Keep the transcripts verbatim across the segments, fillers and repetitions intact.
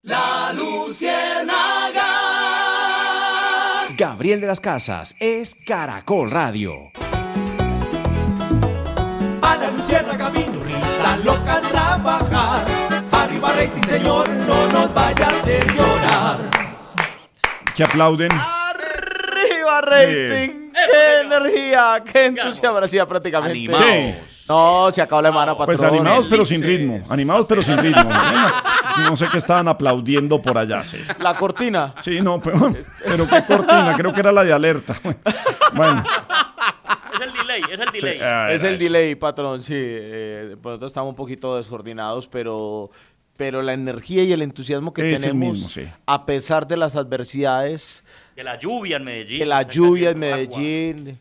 La Luciérnaga. Gabriel de las Casas es Caracol Radio. A la Luciérnaga vino risa loca a trabajar. Arriba rating, señor, no nos vaya a hacer llorar. Que aplauden. ¡Arriba rating! ¡Qué energía! ¡Qué entusiasmo! Ahora sí, ya prácticamente. Animados. No, se acabó la semana, patrón. Pues animados pero sin ritmo. Animados pero sin ritmo. No sé qué estaban aplaudiendo por allá. Sí, La cortina. sí no, pero, pero qué cortina. Creo que era la de alerta. Bueno. Es el delay, es el delay. Sí, ah, Es era el eso. delay, patrón, sí. Eh, por nosotros estamos un poquito descoordinados, pero, pero la energía y el entusiasmo que Es el tenemos, mismo, sí. a pesar de las adversidades, De la lluvia en Medellín. de la está lluvia en cayendo agua. Medellín,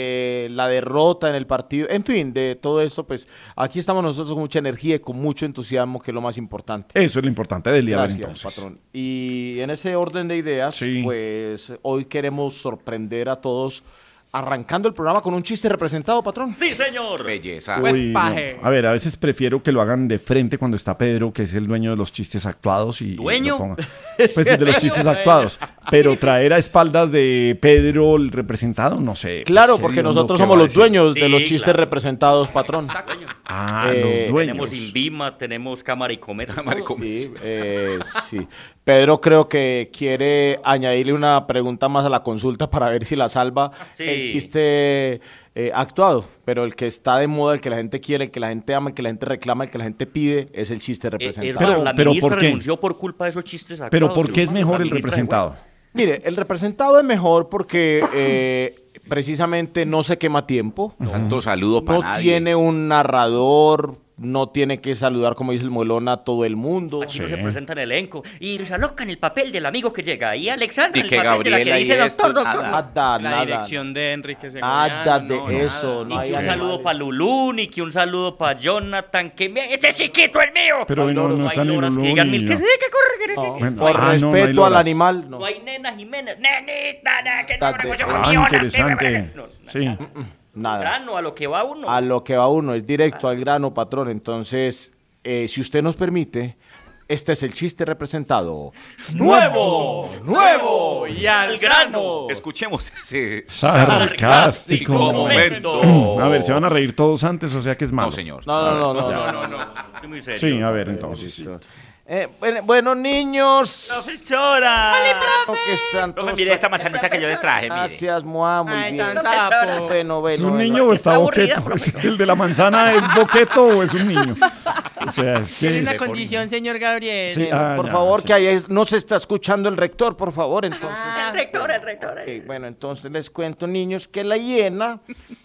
de la derrota en el partido, en fin, de todo esto, pues aquí estamos nosotros con mucha energía y con mucho entusiasmo, que es lo más importante. Eso es lo importante del día de Gracias, entonces. patrón. Y en ese orden de ideas, Sí. pues hoy queremos sorprender a todos arrancando el programa con un chiste representado, patrón. Sí, señor. Belleza. Uy, no. paje. A ver, a veces prefiero que lo hagan de frente cuando está Pedro, que es el dueño de los chistes actuados. Y, y ¿Dueño? lo ponga. Pues de los chistes actuados. Pero traer a espaldas de Pedro el representado, no sé. Claro, pues, porque hediondo, nosotros ¿qué somos va a los decir? dueños de Sí, los chistes claro. representados, patrón. Dueño. Ah, Eh, los dueños. Tenemos Invima, tenemos Cámara y Comer. Sí, eh, sí. Pedro creo que quiere añadirle una pregunta más a la consulta para ver si la salva Sí. el chiste eh, actuado. Pero el que está de moda, el que la gente quiere, el que la gente ama, el que la gente reclama, el que la gente pide, es el chiste Eh, representado. hermano, Pero- la pero ministra ¿por qué? renunció por culpa de esos chistes actuados. Pero ¿por qué es hermano, mejor la el ministra de representado? Mire, el representado es mejor porque eh, precisamente no se quema tiempo. Tanto saludo para No nadie. tiene un narrador, no tiene que saludar, como dice el Molón, a todo el mundo. Aquí no Sí. se presenta en elenco. Y se aloca en el papel del amigo que llega. Y Alexandra, Y el que papel de la Gabriela que y dice esto, doctor, doctor. nada. Nada, La nada. dirección de Enrique Segoviano. Nada de no, eso, nada. no Y hay que un animales. saludo para Lulú, ni que un saludo para Jonathan, que me... ¡Ese chiquito es mío! Pero hoy no, no hay está ni loras que Lulú digan ni mil yo. que sí, que corre, que No, que- Bueno, por ah, no, no hay respeto al loras. animal, no. No hay Nena Jiménez. Nenita, na, que no Date- negocio Ah, conmigo, interesante. lástima, no, Sí. Nada. grano, a lo que va uno. A lo que va uno, es directo al grano, patrón. Entonces, eh, si usted nos permite, este es el chiste representado. ¡Nuevo! ¡Nuevo! ¡Y al grano! Escuchemos ese Sarcástico momento. A ver, ¿se van a reír todos antes o sea que es malo? No, señor. No, no, no, no. No, no, no. Estoy muy serio. Sí, a ver, entonces. Listo. Eh, bueno, bueno, niños. ¡Profesora! que están Profe, todos mire esta manzanita que yo le traje, mire. Gracias, Moa, muy Ay, bien. tan sapo. Bueno, bueno. ¿Es un bueno. niño o está Está aburrida, boqueto? ¿Es ¿El de la manzana es boqueto o es un niño? O sea, es que Tiene una es- condición, señor Gabriel. Sí, ah, por ya, favor, sí. que ahí es- no se está escuchando el rector, por favor, entonces. El rector, el rector. Ok, bueno, entonces les cuento, niños, que la hiena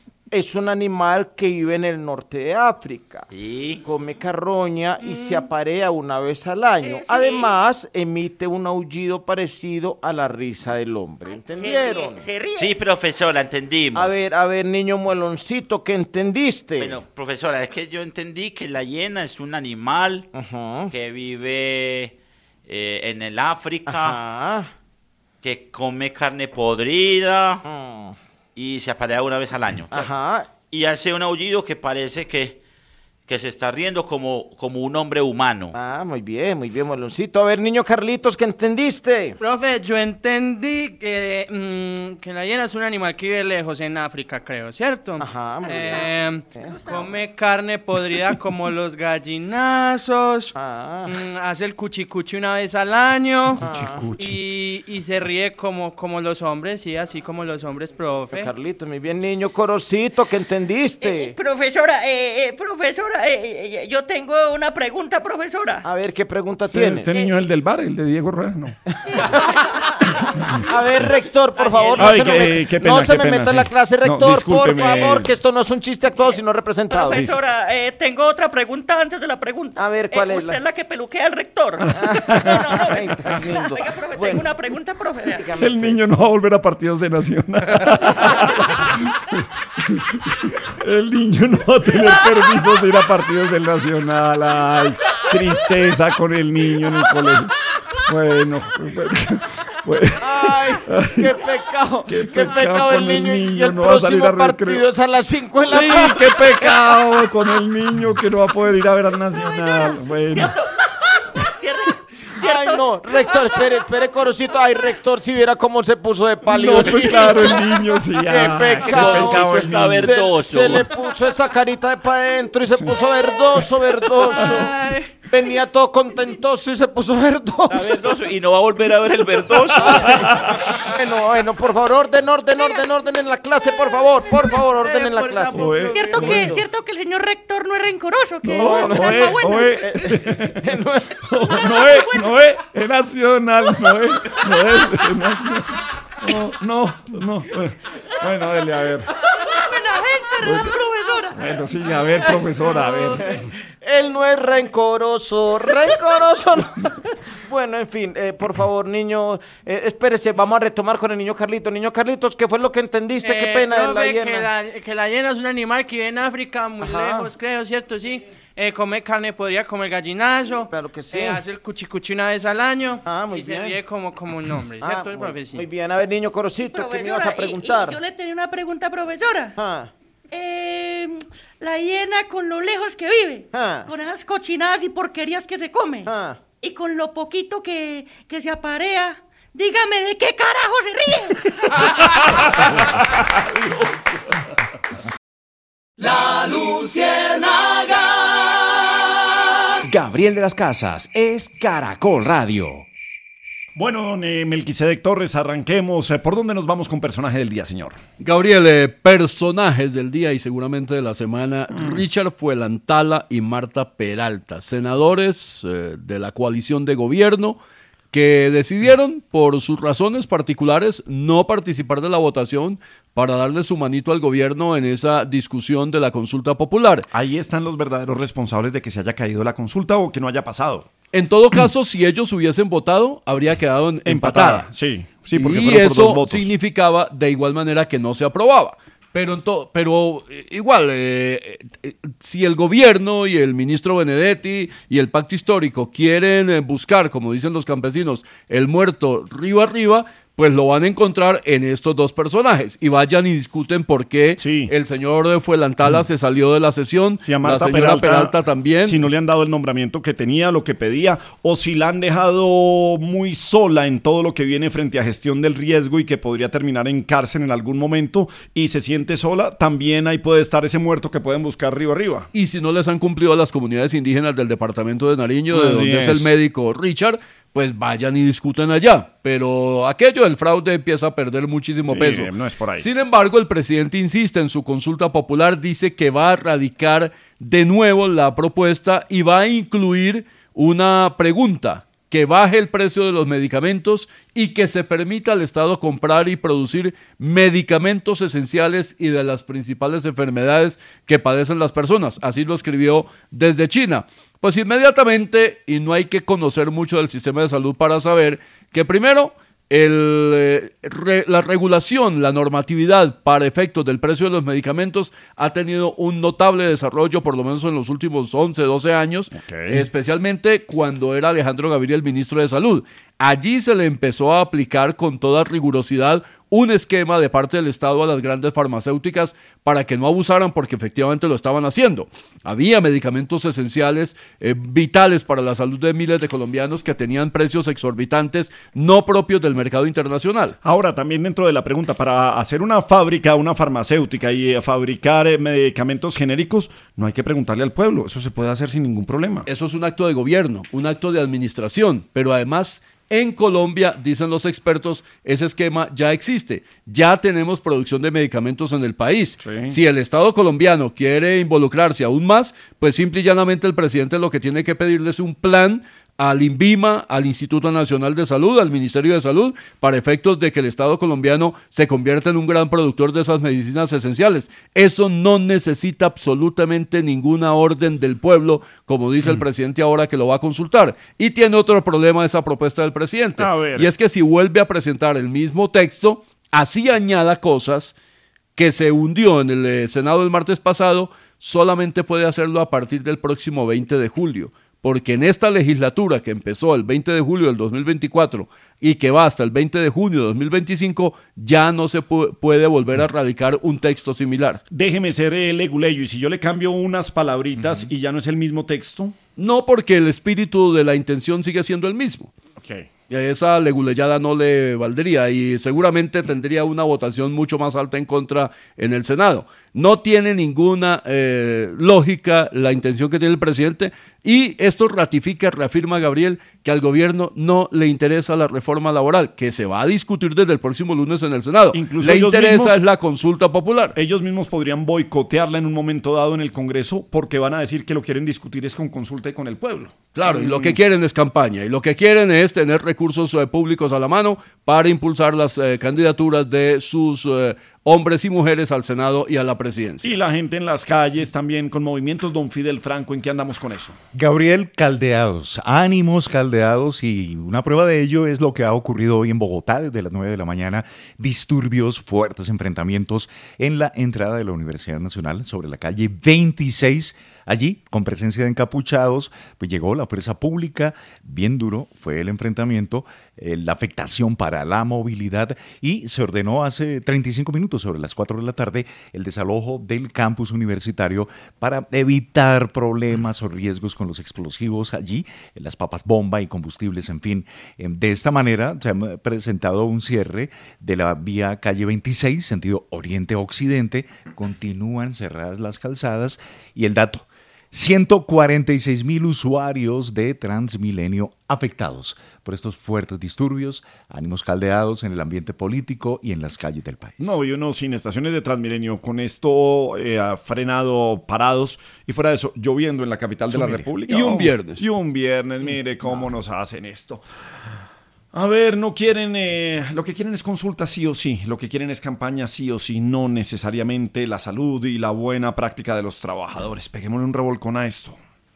es un animal que vive en el norte de África. Sí. Come carroña y se aparea una vez al año. Además, emite un aullido parecido a la risa del hombre. ¿Entendieron? Se ríe. Sí, profesora, entendimos. A ver, a ver, niño mueloncito, ¿qué entendiste? Bueno, profesora, es que yo entendí que la hiena es un animal Ajá. que vive eh, en el África, Ajá. que come carne podrida Mm. y se aparea una vez al año. O sea, Ajá. y hace un aullido que parece que, que se está riendo como, como un hombre humano. Ah, muy bien, muy bien, mueloncito. A ver, niño Carlitos, ¿qué entendiste? Profe, yo entendí que, mm, que la hiena es un animal que vive lejos en África, creo, ¿cierto? Ajá, muy Eh, come carne podrida como los gallinazos. Ah. mm, hace el cuchicuchi una vez al año. Cuchicuchi. Y, y se ríe como, como los hombres, sí, así como los hombres, profe. Carlitos, muy bien, niño Corocito, ¿qué entendiste? Profesora, eh, eh, profesora, eh, eh, yo tengo una pregunta, profesora. A ver, ¿qué pregunta Este, tienes? este niño es el del bar, el de Diego Rueda, no. A ver, rector, por favor, no Ay, se me, qué- meta- qué pena, no se qué me pena, meta en la sí. clase, No, rector, por discúlpeme. favor, que esto no es un chiste actuado, sino representado. Profesora, eh, tengo otra pregunta antes de la pregunta. A ver, ¿cuál Eh, es Usted la- es la que peluquea al rector. No, no, no. Ay, tan lindo. Oiga, profe, Bueno. tengo una pregunta, profe. vea. Dígame, El pues. niño no va a volver a partidos de Nacional. El niño no va a tener permiso de ir a partidos del Nacional. Ay, tristeza con el niño en el colegio. Bueno, pues, Ay, qué pecado, qué, pecado pecado el con el niño, y niño, el no va a salir próximo a recreo. partido es a las cinco de la sí, tarde. qué pecado con el niño que no va a poder ir a ver al Nacional. Bueno, Ay, no, rector, espere, espere, Corocito. Ay, rector, si viera cómo se puso de pálido. No, pues claro, el niño sí. Qué ah, pecado. Corocito el está niño. verdoso. Se, se le puso esa carita de para adentro y se puso verdoso, verdoso. Venía todo contentoso y se puso verdoso. Está verdoso y no va a volver a ver el verdoso. Bueno, bueno, por favor, orden, orden, orden, orden en la clase, por favor, por favor, orden en la Por clase. favor. Oe, ¿Cierto que, bueno. cierto que el señor rector no es rencoroso? Que No, es no, alma es, buena. no es, no es, no es, es nacional, no es, no es, es nacional. No, no, no. Bueno, dele, a ver. Buena gente, ¿verdad, profesora? Bueno, sí, a ver, profesora, a ver. Él no es rencoroso, rencoroso. no. Bueno, en fin, eh, por favor, niño, eh, espérese, vamos a retomar con el niño Carlitos. Niño Carlitos, ¿qué fue lo que entendiste? Qué Eh, pena de la profe, hiena. Que la, que la hiena es un animal que vive en África, muy Ajá. lejos, creo, ¿cierto? Sí. Eh, come carne, podría comer gallinazo. Claro que sí. Eh, hace el cuchicuchi una vez al año. Ah, muy y bien. se ríe como, como un hombre, Ah, ¿cierto, muy, profe? Sí. muy bien, a ver, niño Corocito, ¿qué me ibas a Profesora, y- preguntar? y yo le tenía una pregunta, profesora. Ah, Eh, la hiena con lo lejos que vive, Ah. con esas cochinadas y porquerías que se come, ah. y con lo poquito que, que se aparea, dígame de qué carajo se ríe. La Luciérnaga. Gabriel de las Casas es Caracol Radio. Bueno, don eh, Melquisedec Torres, arranquemos. Eh, ¿Por dónde nos vamos con personaje del día, señor? Gabriel, eh, personajes del día y seguramente de la semana, Richard Fuelantala y Marta Peralta, senadores eh, de la coalición de gobierno que decidieron, por sus razones particulares, no participar de la votación para darle su manito al gobierno en esa discusión de la consulta popular. Ahí están los verdaderos responsables de que se haya caído la consulta o que no haya pasado. En todo caso, si ellos hubiesen votado, habría quedado en- empatada. Sí, sí, porque y fueron por eso dos votos. significaba de igual manera que no se aprobaba. Pero, en to- pero eh, igual, eh, eh, si el gobierno y el ministro Benedetti y el pacto histórico quieren eh, buscar, como dicen los campesinos, el muerto río arriba, pues lo van a encontrar en estos dos personajes. Y vayan y discuten por qué Sí. el señor Fuelantala se salió de la sesión, Si a Marta la señora Peralta, Peralta, también. Si no le han dado el nombramiento que tenía, lo que pedía, o si la han dejado muy sola en todo lo que viene frente a gestión del riesgo y que podría terminar en cárcel en algún momento y se siente sola, también ahí puede estar ese muerto que pueden buscar río arriba. Y si no les han cumplido a las comunidades indígenas del departamento de Nariño, de Así donde es. es. el médico Richard, pues vayan y discutan allá. Pero aquello del fraude empieza a perder muchísimo Sí, peso. no es por ahí. Sin embargo, el presidente insiste en su consulta popular, dice que va a radicar de nuevo la propuesta y va a incluir una pregunta: que baje el precio de los medicamentos y que se permita al Estado comprar y producir medicamentos esenciales y de las principales enfermedades que padecen las personas. Así lo escribió desde China. Pues inmediatamente, y no hay que conocer mucho del sistema de salud para saber que primero, el, eh, re- la regulación, la normatividad para efectos del precio de los medicamentos ha tenido un notable desarrollo, por lo menos en los últimos once, doce años, Ok. especialmente cuando era Alejandro Gaviria el ministro de Salud. Allí se le empezó a aplicar con toda rigurosidad un esquema de parte del Estado a las grandes farmacéuticas para que no abusaran, porque efectivamente lo estaban haciendo. Había medicamentos esenciales, eh, vitales para la salud de miles de colombianos que tenían precios exorbitantes no propios del mercado internacional. Ahora, también dentro de la pregunta, para hacer una fábrica, una farmacéutica y eh, fabricar eh, medicamentos genéricos, no hay que preguntarle al pueblo, eso se puede hacer sin ningún problema. Eso es un acto de gobierno, un acto de administración, pero además en Colombia, dicen los expertos, ese esquema ya existe. Ya tenemos producción de medicamentos en el país. Sí. Si el Estado colombiano quiere involucrarse aún más, pues simple y llanamente el presidente lo que tiene que pedirle es un plan al INVIMA, al Instituto Nacional de Salud, al Ministerio de Salud, para efectos de que el Estado colombiano se convierta en un gran productor de esas medicinas esenciales. Eso no necesita absolutamente ninguna orden del pueblo, como dice el presidente ahora que lo va a consultar. Y tiene otro problema esa propuesta del presidente, A ver. y es que si vuelve a presentar el mismo texto, así añada cosas que se hundió en el eh, Senado el martes pasado, solamente puede hacerlo a partir del próximo veinte de julio. porque en esta legislatura que empezó el veinte de julio del dos mil veinticuatro y que va hasta el veinte de junio de dos mil veinticinco, ya no se pu- puede volver a radicar un texto similar. Déjeme ser el leguleyo, y si yo le cambio unas palabritas uh-huh. y ya no es el mismo texto. No, porque el espíritu de la intención sigue siendo el mismo. Okay. Esa leguleyada no le valdría y seguramente tendría una votación mucho más alta en contra en el Senado. No tiene ninguna eh, lógica la intención que tiene el presidente, y esto ratifica, reafirma Gabriel, que al gobierno no le interesa la reforma laboral, que se va a discutir desde el próximo lunes en el Senado. Incluso le interesa mismos, es la consulta popular. Ellos mismos podrían boicotearla en un momento dado en el Congreso, porque van a decir que lo quieren discutir es con consulta y con el pueblo. Claro, y lo que quieren es campaña, y lo que quieren es tener recursos eh, públicos a la mano para impulsar las eh, candidaturas de sus eh, hombres y mujeres al Senado y a la presidencia. Y la gente en las calles también con movimientos. Don Fidel Franco, ¿en qué andamos con eso? Gabriel, caldeados, ánimos caldeados, y una prueba de ello es lo que ha ocurrido hoy en Bogotá desde las nueve de la mañana. Disturbios, fuertes enfrentamientos en la entrada de la Universidad Nacional sobre la calle veintiséis. Allí, con presencia de encapuchados, pues llegó la fuerza pública, bien duro fue el enfrentamiento, eh, la afectación para la movilidad, y se ordenó hace treinta y cinco minutos, sobre las cuatro de la tarde, el desalojo del campus universitario para evitar problemas o riesgos con los explosivos allí, las papas bomba y combustibles, en fin. Eh, de esta manera se ha presentado un cierre de la vía calle veintiséis, sentido oriente-occidente, continúan cerradas las calzadas, y el dato: ciento cuarenta y seis mil usuarios de Transmilenio afectados por estos fuertes disturbios, ánimos caldeados en el ambiente político y en las calles del país. No, yo no, sin estaciones de Transmilenio, con esto eh, frenado, parados, y fuera de eso, lloviendo en la capital de la República. Y un viernes. Y un viernes, mire cómo nos hacen esto. A ver, no quieren, eh, lo que quieren es consulta sí o sí, lo que quieren es campaña sí o sí, no necesariamente la salud y la buena práctica de los trabajadores. Peguémosle un revolcón a esto.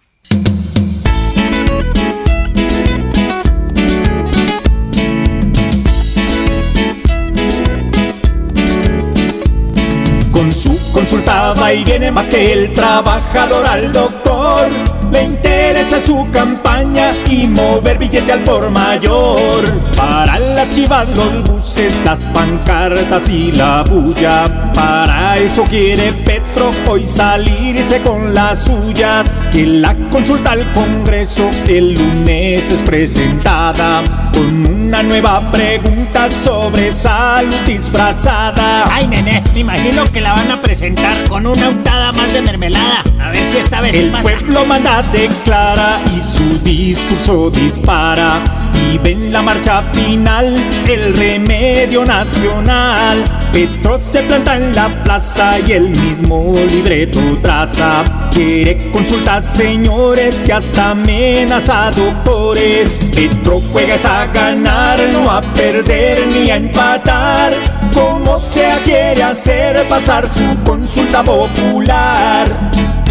Con su consulta va y viene más que el trabajador al doctor. Le interesa su campaña y mover billete al por mayor. Para las chivas, los buses, las pancartas y la bulla. Para eso quiere Petro hoy salirse con la suya. Que la consulta al Congreso el lunes es presentada con una nueva pregunta sobre salud disfrazada. Ay, nene, me imagino que la van a presentar con una untada más de mermelada. A ver si esta vez el pasa. pueblo manda, declara y su discurso dispara. Y ven la marcha final, el remedio nacional. Petro se planta en la plaza y el mismo libreto traza. Quiere consultas, señores, y hasta amenaza a doctores. Petro juega a ganar, no a perder ni a empatar. Como sea quiere hacer pasar su consulta popular.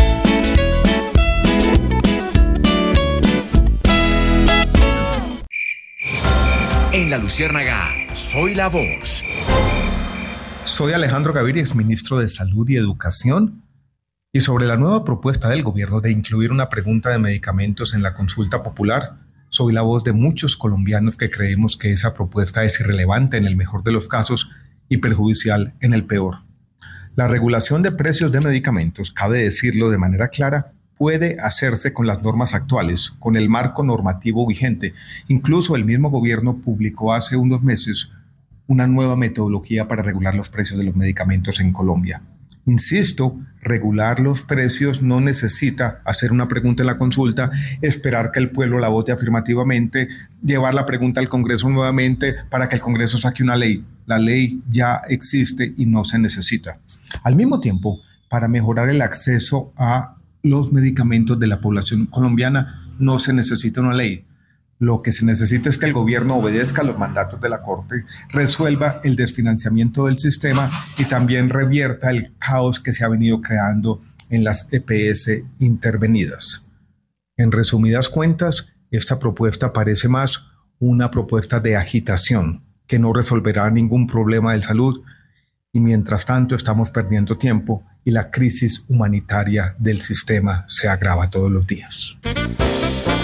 En La Luciérnaga, soy la voz. Soy Alejandro Gaviria, exministro de Salud y Educación, y sobre la nueva propuesta del gobierno de incluir una pregunta de medicamentos en la consulta popular, soy la voz de muchos colombianos que creemos que esa propuesta es irrelevante en el mejor de los casos y perjudicial en el peor. La regulación de precios de medicamentos, cabe decirlo de manera clara, puede hacerse con las normas actuales, con el marco normativo vigente. Incluso el mismo gobierno publicó hace unos meses una nueva metodología para regular los precios de los medicamentos en Colombia. Insisto, regular los precios no necesita hacer una pregunta en la consulta, esperar que el pueblo la vote afirmativamente, llevar la pregunta al Congreso nuevamente para que el Congreso saque una ley. La ley ya existe y no se necesita. Al mismo tiempo, para mejorar el acceso a los medicamentos de la población colombiana, no se necesita una ley. Lo que se necesita es que el gobierno obedezca los mandatos de la Corte, resuelva el desfinanciamiento del sistema y también revierta el caos que se ha venido creando en las E P S intervenidas. En resumidas cuentas, esta propuesta parece más una propuesta de agitación que no resolverá ningún problema de salud, y mientras tanto estamos perdiendo tiempo y la crisis humanitaria del sistema se agrava todos los días.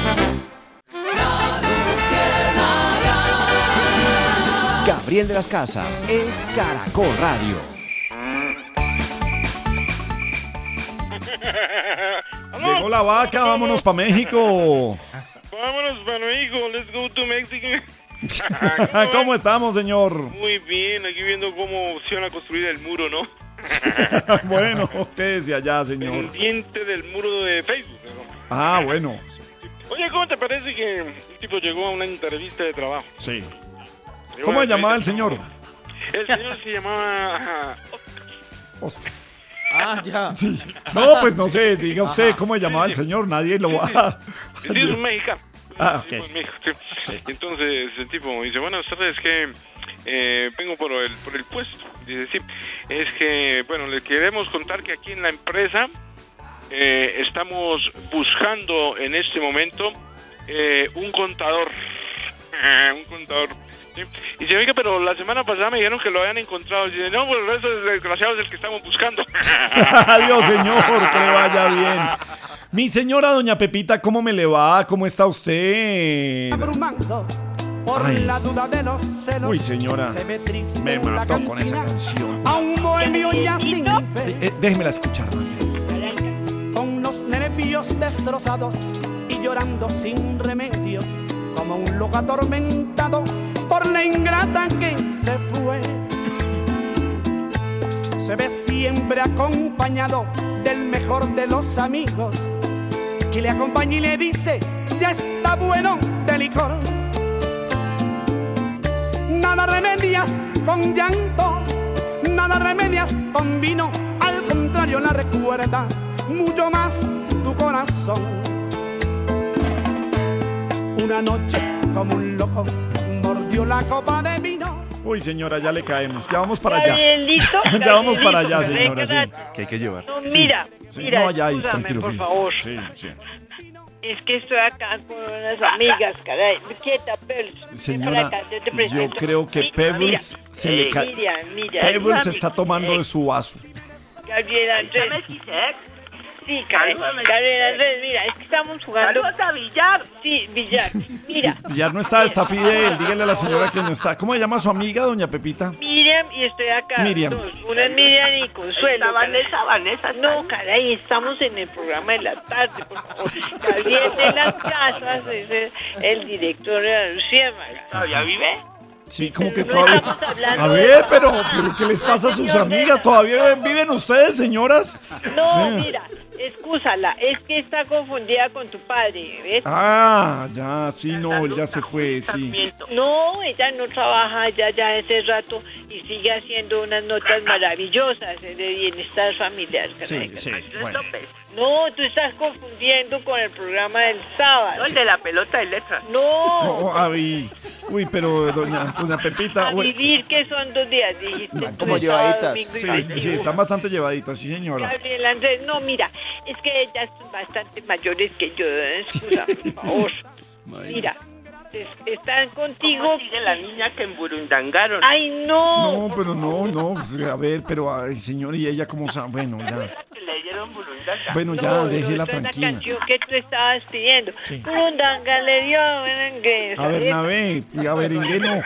Gabriel de las Casas es Caracol Radio. Llegó la vaca, vámonos para México. Vámonos para México, let's go to Mexico. ¿Cómo, ¿Cómo estamos, señor? Muy bien, aquí viendo cómo se van a construir el muro, ¿no? Bueno, quédese allá, señor. Pendiente del muro de Facebook, ¿no? Ah, bueno. Oye, ¿cómo te parece que un tipo llegó a una entrevista de trabajo? Sí. Llegó ¿Cómo a se una llamaba el entrevista de señor? trabajo. El señor se llamaba ajá, Oscar. Ah, ya. Sí. No, pues no sé, diga usted Ajá. cómo se llamaba el señor, nadie lo va a... Sí, es un mexicano. Ah, ok. En México, sí. Sí. Entonces el tipo dice, buenas tardes, que eh, vengo por el, por el puesto. Dice, sí, es que, bueno, le queremos contar que aquí en la empresa eh, estamos buscando en este momento eh, un contador. un contador. ¿sí? Y dice, oiga, pero la semana pasada me dijeron que lo habían encontrado. Y dice, no, pues eso es desgraciado, es el que estamos buscando. Adiós, señor, que le vaya bien. Mi señora doña Pepita, ¿cómo me le va? ¿Cómo está usted? Abrumando por Ay. la duda de los celos. Uy, señora, se ve triste me en la mató con esa cantina. canción. A un bohemio ya sin fe, Eh, déjemela escuchar, doña. con los nervios destrozados y llorando sin remedio, como un loco atormentado por la ingrata que se fue. Se ve siempre acompañado del mejor de los amigos, que le acompaña y le dice, ya está bueno de licor. Nada remedias con llanto, nada remedias con vino, al contrario la recuerda mucho más tu corazón. Una noche como un loco mordió la copa de vino. Uy, señora, ya le caemos. Ya vamos para allá. Gabrielito, Ya vamos Gabrielito, para allá, me señora. Sí. recuerda- Que hay que llevar. No, Sí, mira, sí. mira, No, allá, ahí, escúchame, tranquilo. por sí. favor. Sí, sí. Es que estoy acá con unas amigas, caray. Quieta, Pebbles. Ven Señora, para acá, yo te yo presento. creo que Mi- Pebbles mira, se le eh, cae. Mira, mira. Pebbles es está una- tomando de su vaso. Gabriel Andrés. Sí, caray. Gabriel Andrés, mira, es que estamos jugando. Saludos a Villar. Sí, Villar. Mira. Ya no está, está Fidel. Dígale a la señora que no está. ¿Cómo se llama su amiga, doña Pepita? Miriam y estoy acá. Miriam. Dos. Una es Miriam y Consuelo. Está caray. Vanessa, Vanessa. No, caray, estamos en el programa de la tarde, por favor. Gabriel de las Casas es el, el director de la Luciérnaga. ¿Todavía vive? Sí, como que No todavía. estamos hablando A de- ver, pero, pero ¿qué les pasa a sus amigas? ¿Todavía viven, viven ustedes, señoras? No, Sí. mira, excúsala, es que está confundida con tu padre, ¿ves? Ah, ya, sí, no, él ya se fue, sí. No, ella no trabaja ya ya hace rato y sigue haciendo unas notas maravillosas de bienestar familiar. caray. Sí, sí, bueno. No, tú estás confundiendo con el programa del sábado. No, el de la pelota de letras. No, No, Avi. Uy, pero doña, doña Pepita. a uy, vivir que son dos días, dijiste. Van tú, como sábado, llevaditas. domingo y Sí, festivo. sí, están bastante llevaditas, sí, señora. Gabriel Andrés, no, mira, es que ellas son bastante mayores que yo, excusa, por favor. Mira, es- están contigo. ¿Cómo sigue la niña que emburundangaron? Ay, no. No, pero no, no, pues, a ver, pero, ay, señor, y ella como sabe, bueno, ya. Que le dieron burundanga. Bueno, ya, No, déjela esa es tranquila. la canción que tú estabas pidiendo. Sí. Burundanga le dio a Berenguer. A Bernabé, y a Berengué no.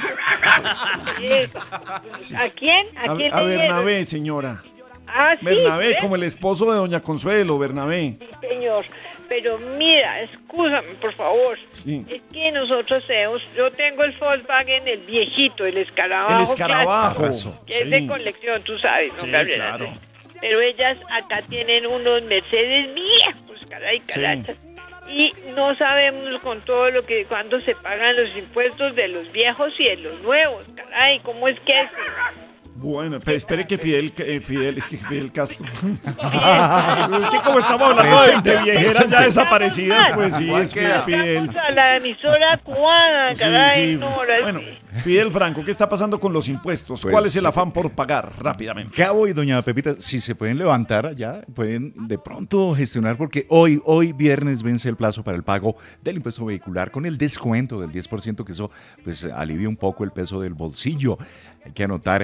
¿A quién? ¿A, A, quién a le dieron? Bernabé, señora. Ah, sí. Bernabé, ¿ves? como el esposo de doña Consuelo, Bernabé. Sí, señor. Pero mira, escúchame, por favor. Sí. Es que nosotros tenemos, yo tengo el Volkswagen, el viejito, el escarabajo. El escarabajo, clásico, que es sí. de colección, tú sabes, ¿no, Sí, Gabriel? claro. Pero ellas acá tienen unos Mercedes viejos, caray, Sí. carachas. Y no sabemos con todo lo que, cuándo se pagan los impuestos de los viejos y de los nuevos, caray, ¿cómo es que es? Bueno, pero espere que Fidel, eh, Fidel, es que Fidel Castro. Es que como estamos hablando de, de viejeras ya desaparecidas, pues sí, es Fidel. Fidel. Vamos a la emisora cubana, Sí, caray, sí. no, ahora Bueno, sí. Fidel Franco, ¿qué está pasando con los impuestos? Pues, ¿Cuál es el sí. afán por pagar rápidamente? Cabo y doña Pepita, si se pueden levantar allá, pueden de pronto gestionar, porque hoy, hoy viernes vence el plazo para el pago del impuesto vehicular con el descuento del diez por ciento, que eso pues alivia un poco el peso del bolsillo. Hay que anotar que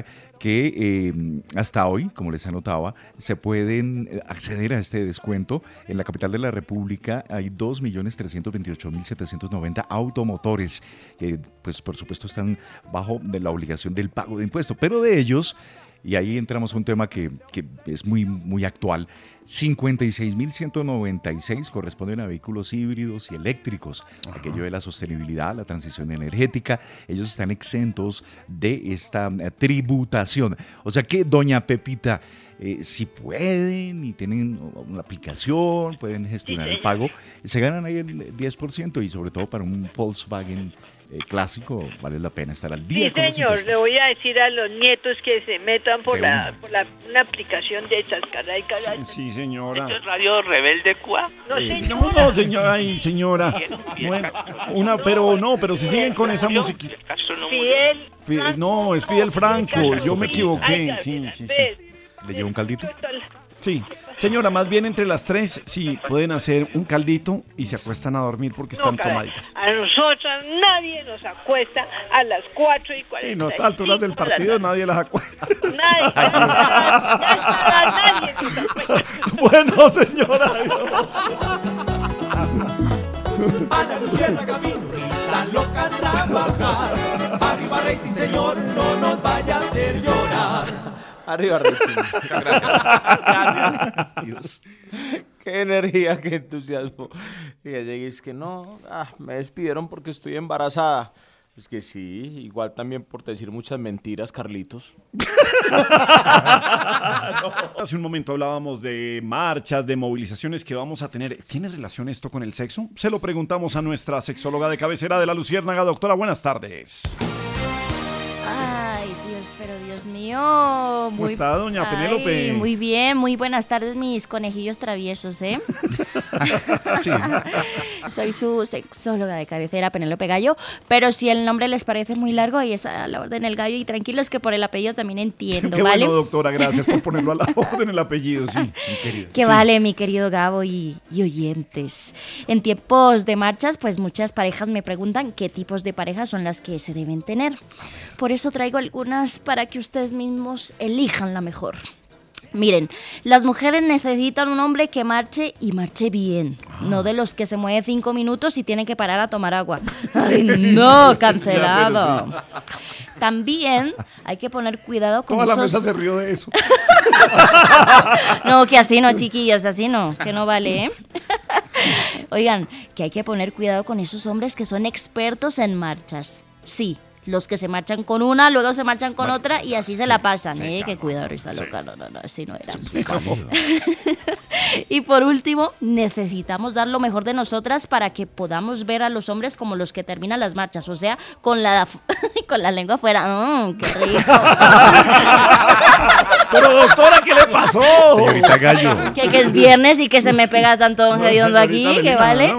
que eh, hasta hoy, como les anotaba, se pueden acceder a este descuento. En la capital de la República hay dos millones trescientos veintiocho mil setecientos noventa automotores que, pues, por supuesto, están bajo de la obligación del pago de impuestos, pero de ellos, y ahí entramos a un tema que, que es muy, muy actual, cincuenta y seis mil ciento noventa y seis corresponden a vehículos híbridos y eléctricos. Ajá. Aquello de la sostenibilidad, la transición energética, ellos están exentos de esta uh, tributación. O sea que, doña Pepita, eh, si pueden y tienen una aplicación, pueden gestionar el pago, se ganan ahí el diez por ciento y sobre todo para un Volkswagen Eh, clásico, vale la pena estar al día. Sí, con los señor, impuestos. le voy a decir a los nietos que se metan por, De la, una. por la, una aplicación de esas, caray, caray. Sí, señora. ¿Esto es Radio Rebelde Cuá? No, Eh, señora. no, no, señora, ay, señora. Bueno, una, pero no, pero si siguen con esa música. Fidel. Fidel, no, es Fidel Franco, yo me equivoqué. Sí, sí, sí. ¿Le llevo un caldito? Sí, señora, más bien entre las tres, sí, pueden hacer un caldito y se acuestan a dormir porque No, están caray, tomaditas. a nosotras nadie nos acuesta a las cuatro y cuarenta. Sí, no, a estas alturas del partido nadie las acuesta. Nadie, nadie, nadie nos acuesta. Bueno, señora. Ana Luciana Gavino, risa loca trabajar. Arriba rating, señor, no nos vaya a hacer llorar. Arriba, rating. Muchas gracias. Gracias. Dios. Qué energía, qué entusiasmo. Y ya llegué, es que no, ah, me despidieron porque estoy embarazada. Es que sí, igual también por decir muchas mentiras, Carlitos. Hace un momento hablábamos de marchas, de movilizaciones que vamos a tener. ¿Tiene relación esto con el sexo? Se lo preguntamos a nuestra sexóloga de cabecera de La Luciérnaga. Doctora, buenas tardes. Ay, Dios, pero Dios mío. ¿Cómo está, doña Penélope? Ay, muy bien, muy buenas tardes, mis conejillos traviesos, ¿eh? Sí. Soy su sexóloga de cabecera, Penélope Gallo, pero si el nombre les parece muy largo, ahí está a la orden el gallo, y tranquilos que por el apellido también entiendo, Qué ¿vale? bueno, doctora, gracias por ponerlo a la orden el apellido, sí. Mi querida. Que Sí. vale, mi querido Gabo y, y oyentes. En tiempos de marchas, pues muchas parejas me preguntan qué tipos de parejas son las que se deben tener. Por eso traigo algunas para que ustedes mismos elijan la mejor. Miren, las mujeres necesitan un hombre que marche y marche bien, ah. no de los que se mueve cinco minutos y tienen que parar a tomar agua. ¡Ay, no! ¡Cancelado! Ya, sí. También hay que poner cuidado con Toda esos... la mesa se rió de eso. No, que así no, chiquillos, así no, que no vale, ¿eh? Oigan, que hay que poner cuidado con esos hombres que son expertos en marchas. Sí, los que se marchan con una, luego se marchan con bueno, otra y así se sí, la pasan, ¿eh? Sí, que cuidado, está sí. loca, no, no, no, así no era. Y por último, necesitamos dar lo mejor de nosotras para que podamos ver a los hombres como los que terminan las marchas, o sea, con la con la lengua afuera. ¡Mmm, qué rico! Pero doctora, ¿qué le pasó? Señorita Gallo. Que, que es viernes y que se me pega tanto don Gediondo no, aquí, que vale.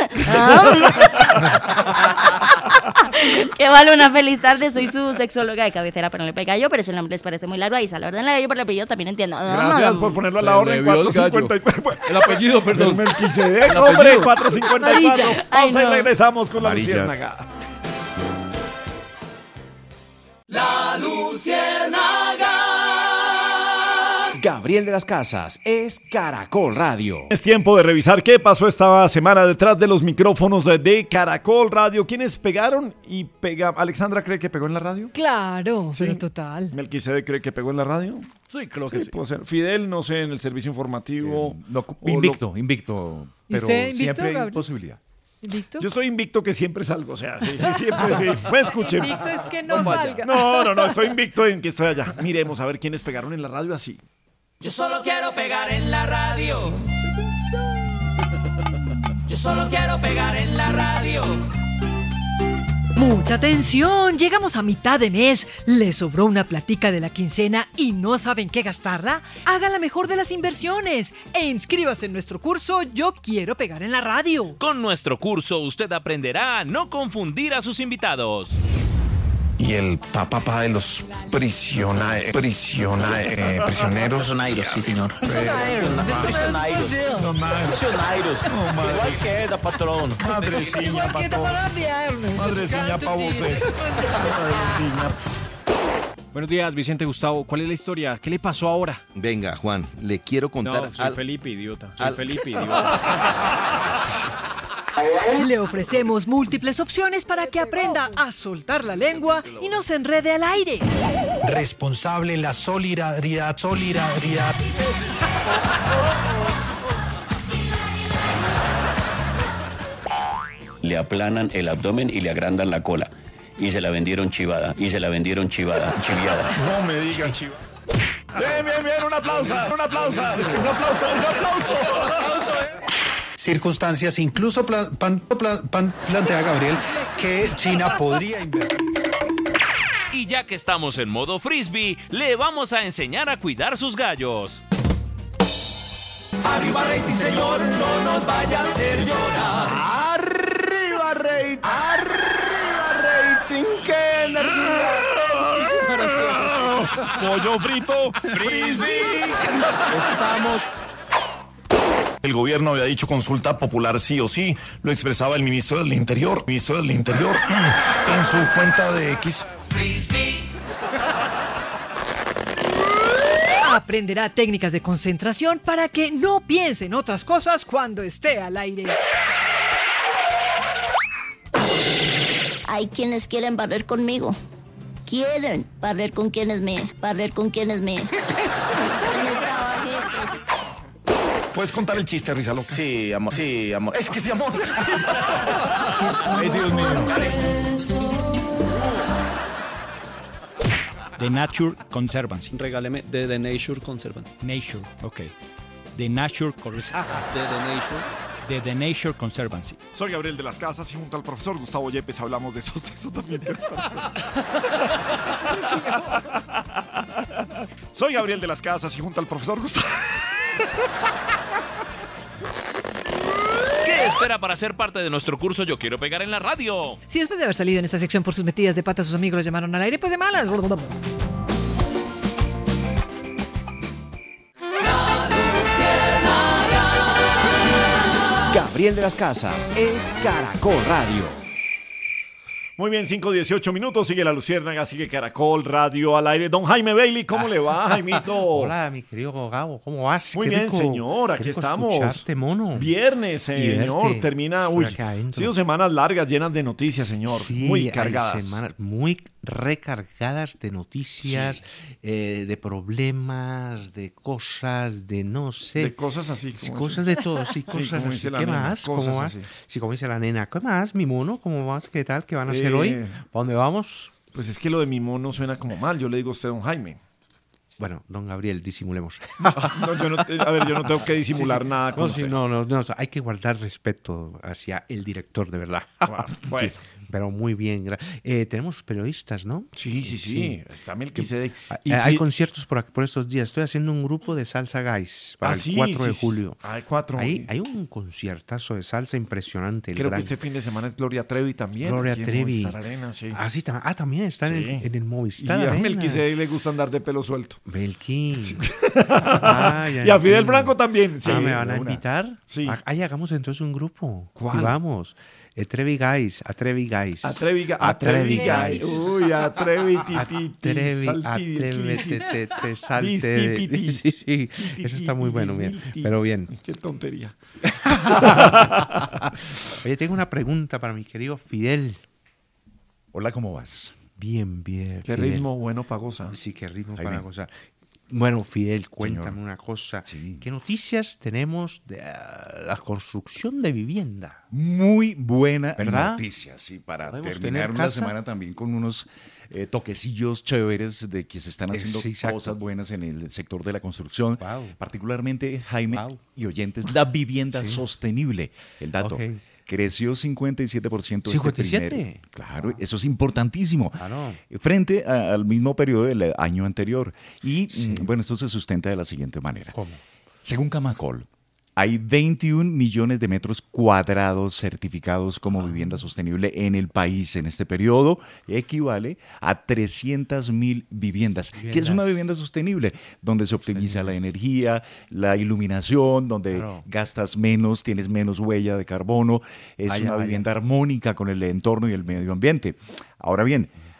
Que vale, una feliz tarde. Soy su sexóloga de cabecera, pero no le pega yo, pero si el nombre les parece muy largo, ahí sale la orden, la yo por el apellido también entiendo. Gracias por ponerlo a la orden. cuatrocientos cincuenta y cuatro. El apellido, perdón. El Melquisedec, hombre, cuatrocientos cincuenta y cuatro. Vamos no. y regresamos con la Luciérnaga. La Luciérnaga. Gabriel de las Casas es Caracol Radio. Es tiempo de revisar qué pasó esta semana detrás de los micrófonos de Caracol Radio. ¿Quiénes pegaron y pegaron? ¿Alexandra cree que pegó en la radio? Claro, sí. Pero total. ¿Melquisedec cree que pegó en la radio? Sí, creo que sí. sí. Puede ser. Fidel, no sé, en el servicio informativo. Eh, no, invicto, lo... invicto. Pero invicto, siempre hay Gabriel? Posibilidad. ¿Invicto? Yo estoy invicto que siempre salgo, o sea, sí, sí siempre sí. Pues escuchen. Invicto es que no Vamos salga. Allá. No, no, no, estoy invicto en que estoy allá. Miremos a ver quiénes pegaron en la radio así. Yo solo quiero pegar en la radio. Yo solo quiero pegar en la radio. Mucha atención, llegamos a mitad de mes, ¿le sobró una platica de la quincena y no saben qué gastarla? Haga la mejor de las inversiones e inscríbase en nuestro curso Yo Quiero Pegar en la Radio. Con nuestro curso usted aprenderá a no confundir a sus invitados. Y el papá de los prisiona, prisiona, eh, prisioneros. Prisioneros, sí, señor. Prisioneros. Prisioneros. Igual queda, patrón. Madreciña, patrón. Madreciña pa' você. Buenos días, Vicente Gustavo. ¿Cuál es la historia? ¿Qué le pasó ahora? Venga, Juan, le quiero contar No, soy al- Felipe, idiota. Soy al- Felipe, idiota. Le ofrecemos múltiples opciones para que aprenda a soltar la lengua y no se enrede al aire. Responsable la solidaridad, solidaridad. Le aplanan el abdomen y le agrandan la cola. Y se la vendieron chivada, y se la vendieron chivada, chiviada. No me digan chiva. Bien, bien, bien, un aplauso, un aplauso. Es que un aplauso, un aplauso. Un aplauso, eh. Circunstancias, incluso pla- pan- pla- pan- plantea Gabriel que China podría invertir. Y ya que estamos en modo frisbee, le vamos a enseñar a cuidar sus gallos. Arriba rating, señor, no nos vaya a hacer llorar. Arriba rating, arriba rating, qué energía. Pollo frito, frisbee. Estamos. El gobierno había dicho consulta popular sí o sí, lo expresaba el ministro del Interior, ministro del Interior, en su cuenta de X. Aprenderá técnicas de concentración para que no piense en otras cosas cuando esté al aire. Hay quienes quieren barrer conmigo. Quieren barrer con quienes me, barrer con quienes me. ¿Puedes contar el chiste, risa loca? Sí, amor, sí, amor. Es que sí, amor. Ay, Dios mío. The Nature Conservancy. Regáleme de The Nature Conservancy. Nature, ok. The Nature Conservancy. De The Nature. De The Nature Conservancy. Soy Gabriel de las Casas y junto al profesor Gustavo Yepes hablamos de esos textos también. Soy Gabriel de las Casas y junto al profesor Gustavo... ¿Qué espera para ser parte de nuestro curso Yo Quiero Pegar en la Radio? Si después de haber salido en esta sección por sus metidas de pata sus amigos lo llamaron al aire, pues de malas. Gabriel de las Casas es Caracol Radio. Muy bien, cinco dieciocho minutos, sigue La Luciérnaga, sigue Caracol Radio al aire. Don Jaime Bailey, ¿cómo le va, Jaimito? Hola, mi querido Gabo, ¿cómo vas? Muy Qué bien, rico- señor, qué aquí rico estamos. escucharte, mono. Viernes, Y señor, verte. termina, Estoy uy, acá adentro. han sido semanas largas, llenas de noticias, señor, Sí, muy hay cargadas. semanas muy recargadas de noticias, eh, de problemas, de cosas, de no sé. De cosas así, Sí, como cosas dice- de todo, sí, Sí, cosas como así. dice la ¿Qué nena, más? cosas ¿Cómo vas? así. Sí, como dice la nena. ¿Qué más, mi mono? ¿Cómo vas? ¿Qué tal? ¿Qué van a hacer Eh, hoy? ¿Para dónde vamos? Pues es que lo de mi mono suena como mal, yo le digo a usted, don Jaime. Bueno, don Gabriel, disimulemos. No, yo no, a ver, yo no tengo que disimular Sí, sí. nada con no, sí, usted. no, no, no, hay que guardar respeto hacia el director, de verdad. Bueno. Sí, pero muy bien. gra- Eh, tenemos periodistas, ¿no? Sí, sí, sí. Está Melquisedec. Y Y hay fi- conciertos por, aquí- por estos días. Estoy haciendo un grupo de salsa guys para Ah, el sí, cuatro de sí, sí. julio. Ah, el cuatro. Hay, hay un conciertazo de salsa impresionante. el Creo gran- que este fin de semana es Gloria Trevi también. Gloria aquí en Trevi. Movistar Arena, sí. Ah, sí, tam- ah, también está en, Sí. el, en el Y Movistar a Arena. Melquisedec le gusta andar de pelo suelto. Melqui. Ah, ya Y a Fidel entiendo. Franco también. Sí, ah, ¿me van a de una. invitar? Sí. Ah, ahí hagamos entonces un grupo. ¿Cuál? Y vamos. Eh, Trevi Guys, a Trevi Guys. Atrevi, ga- A Atrevi, Trevi Guys. Uy, Atrevi, titi, Atrevi, salti, atrévete, clisi. te, te salte. Dis, de- tipiti. Sí, sí, eso está muy bueno, bien. Tipiti. Pero bien. Qué tontería. Oye, tengo una pregunta para mi querido Fidel. Hola, ¿cómo vas? Bien, bien. Qué Fidel. ritmo bueno para gozar. Sí, qué ritmo Jaime. para gozar. Bueno, Fidel, cuéntame Señor. una cosa. ¿Qué noticias tenemos de ah, la construcción de vivienda? Muy buena ¿Verdad? noticia, sí, para ¿Podemos terminar tener la casa? semana también con unos eh, toquecillos chéveres de que se están Es- haciendo sí, exacto. cosas buenas en el sector de la construcción, Wow. particularmente Jaime Wow. y oyentes, la vivienda Sí. sostenible. El dato. Ok. Creció cincuenta y siete por ciento ¿cincuenta y este siete? primer. Claro, eso es importantísimo. Claro. Frente a- al mismo periodo del año anterior. Y Sí. mm, bueno, esto se sustenta de la siguiente manera. ¿Cómo? Según Camacol, hay veintiún millones de metros cuadrados certificados como vivienda sostenible en el país en este periodo. Equivale a trescientas mil viviendas. ¿Qué es Viviendas. una vivienda sostenible? Donde se optimiza la energía, la iluminación, donde Claro. gastas menos, tienes menos huella de carbono. Es Vaya, una vaya. vivienda armónica con el entorno y el medio ambiente. Ahora bien,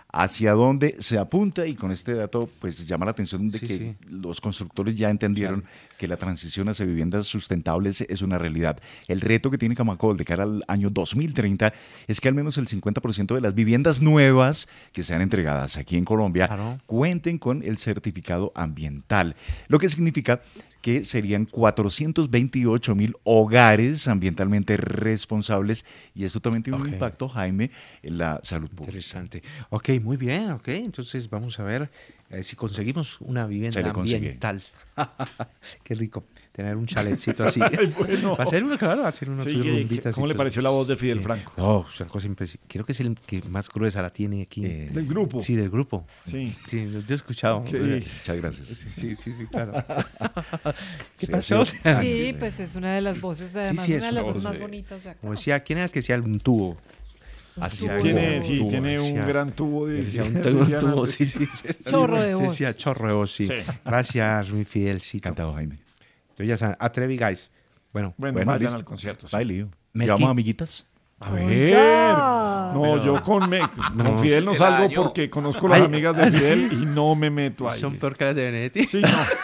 hacia dónde se apunta, y con este dato pues llama la atención de Sí, que sí. los constructores ya entendieron que la transición hacia viviendas sustentables es una realidad. El reto que tiene Camacol de cara al año dos mil treinta es que al menos el cincuenta por ciento de las viviendas nuevas que sean entregadas aquí en Colombia cuenten con el certificado ambiental, lo que significa que serían cuatrocientos veintiocho mil hogares ambientalmente responsables, y esto también tiene Ok. un impacto, Jaime, en la salud pública. Interesante. Ok, muy bien, ok. Entonces vamos a ver eh, si conseguimos una Se vivienda le consigue. ambiental. Qué rico tener un chaletcito así. Ay, bueno. Va a ser uno, claro, va a ser uno Sí, sus ¿qué- rumbitas y ¿cómo le todo. pareció la voz de Fidel Sí. Franco? No, es una cosa impresionante. Creo que es el que más gruesa la tiene aquí. ¿Del grupo? Sí, del grupo. Sí. Sí, yo he escuchado. Ok. Muchas gracias. Sí, sí, sí, claro. ¿Qué Sí, pasó? ha sido- Sí, pues es una de las voces, además, sí, es una de las una voces voz más de- bonitas de acá. Como decía, ¿quién era el que decía un tubo? Hacía tubo. Tiene- como sí, tubo, tiene un decía- gran tubo de- decía un, decían tubo, antes. tubo, sí, sí, sí. Chorro de Sí, voz. decía chorro de voz, sí. Sí. Gracias, mi fidelcito. Encantado, Jaime. Entonces ya saben, Atrevi Guys. Bueno, Bueno, Bueno, vayan listo. al concierto. sí. Baile. Melqui. ¿Llevamos amiguitas? A ver. No, Pero- yo con, me, con No. Fidel no El salgo año. porque conozco las Ay, amigas de ¿ah, Fidel sí? y no me meto ahí. Son peor que las de Benedetti. Sí, no.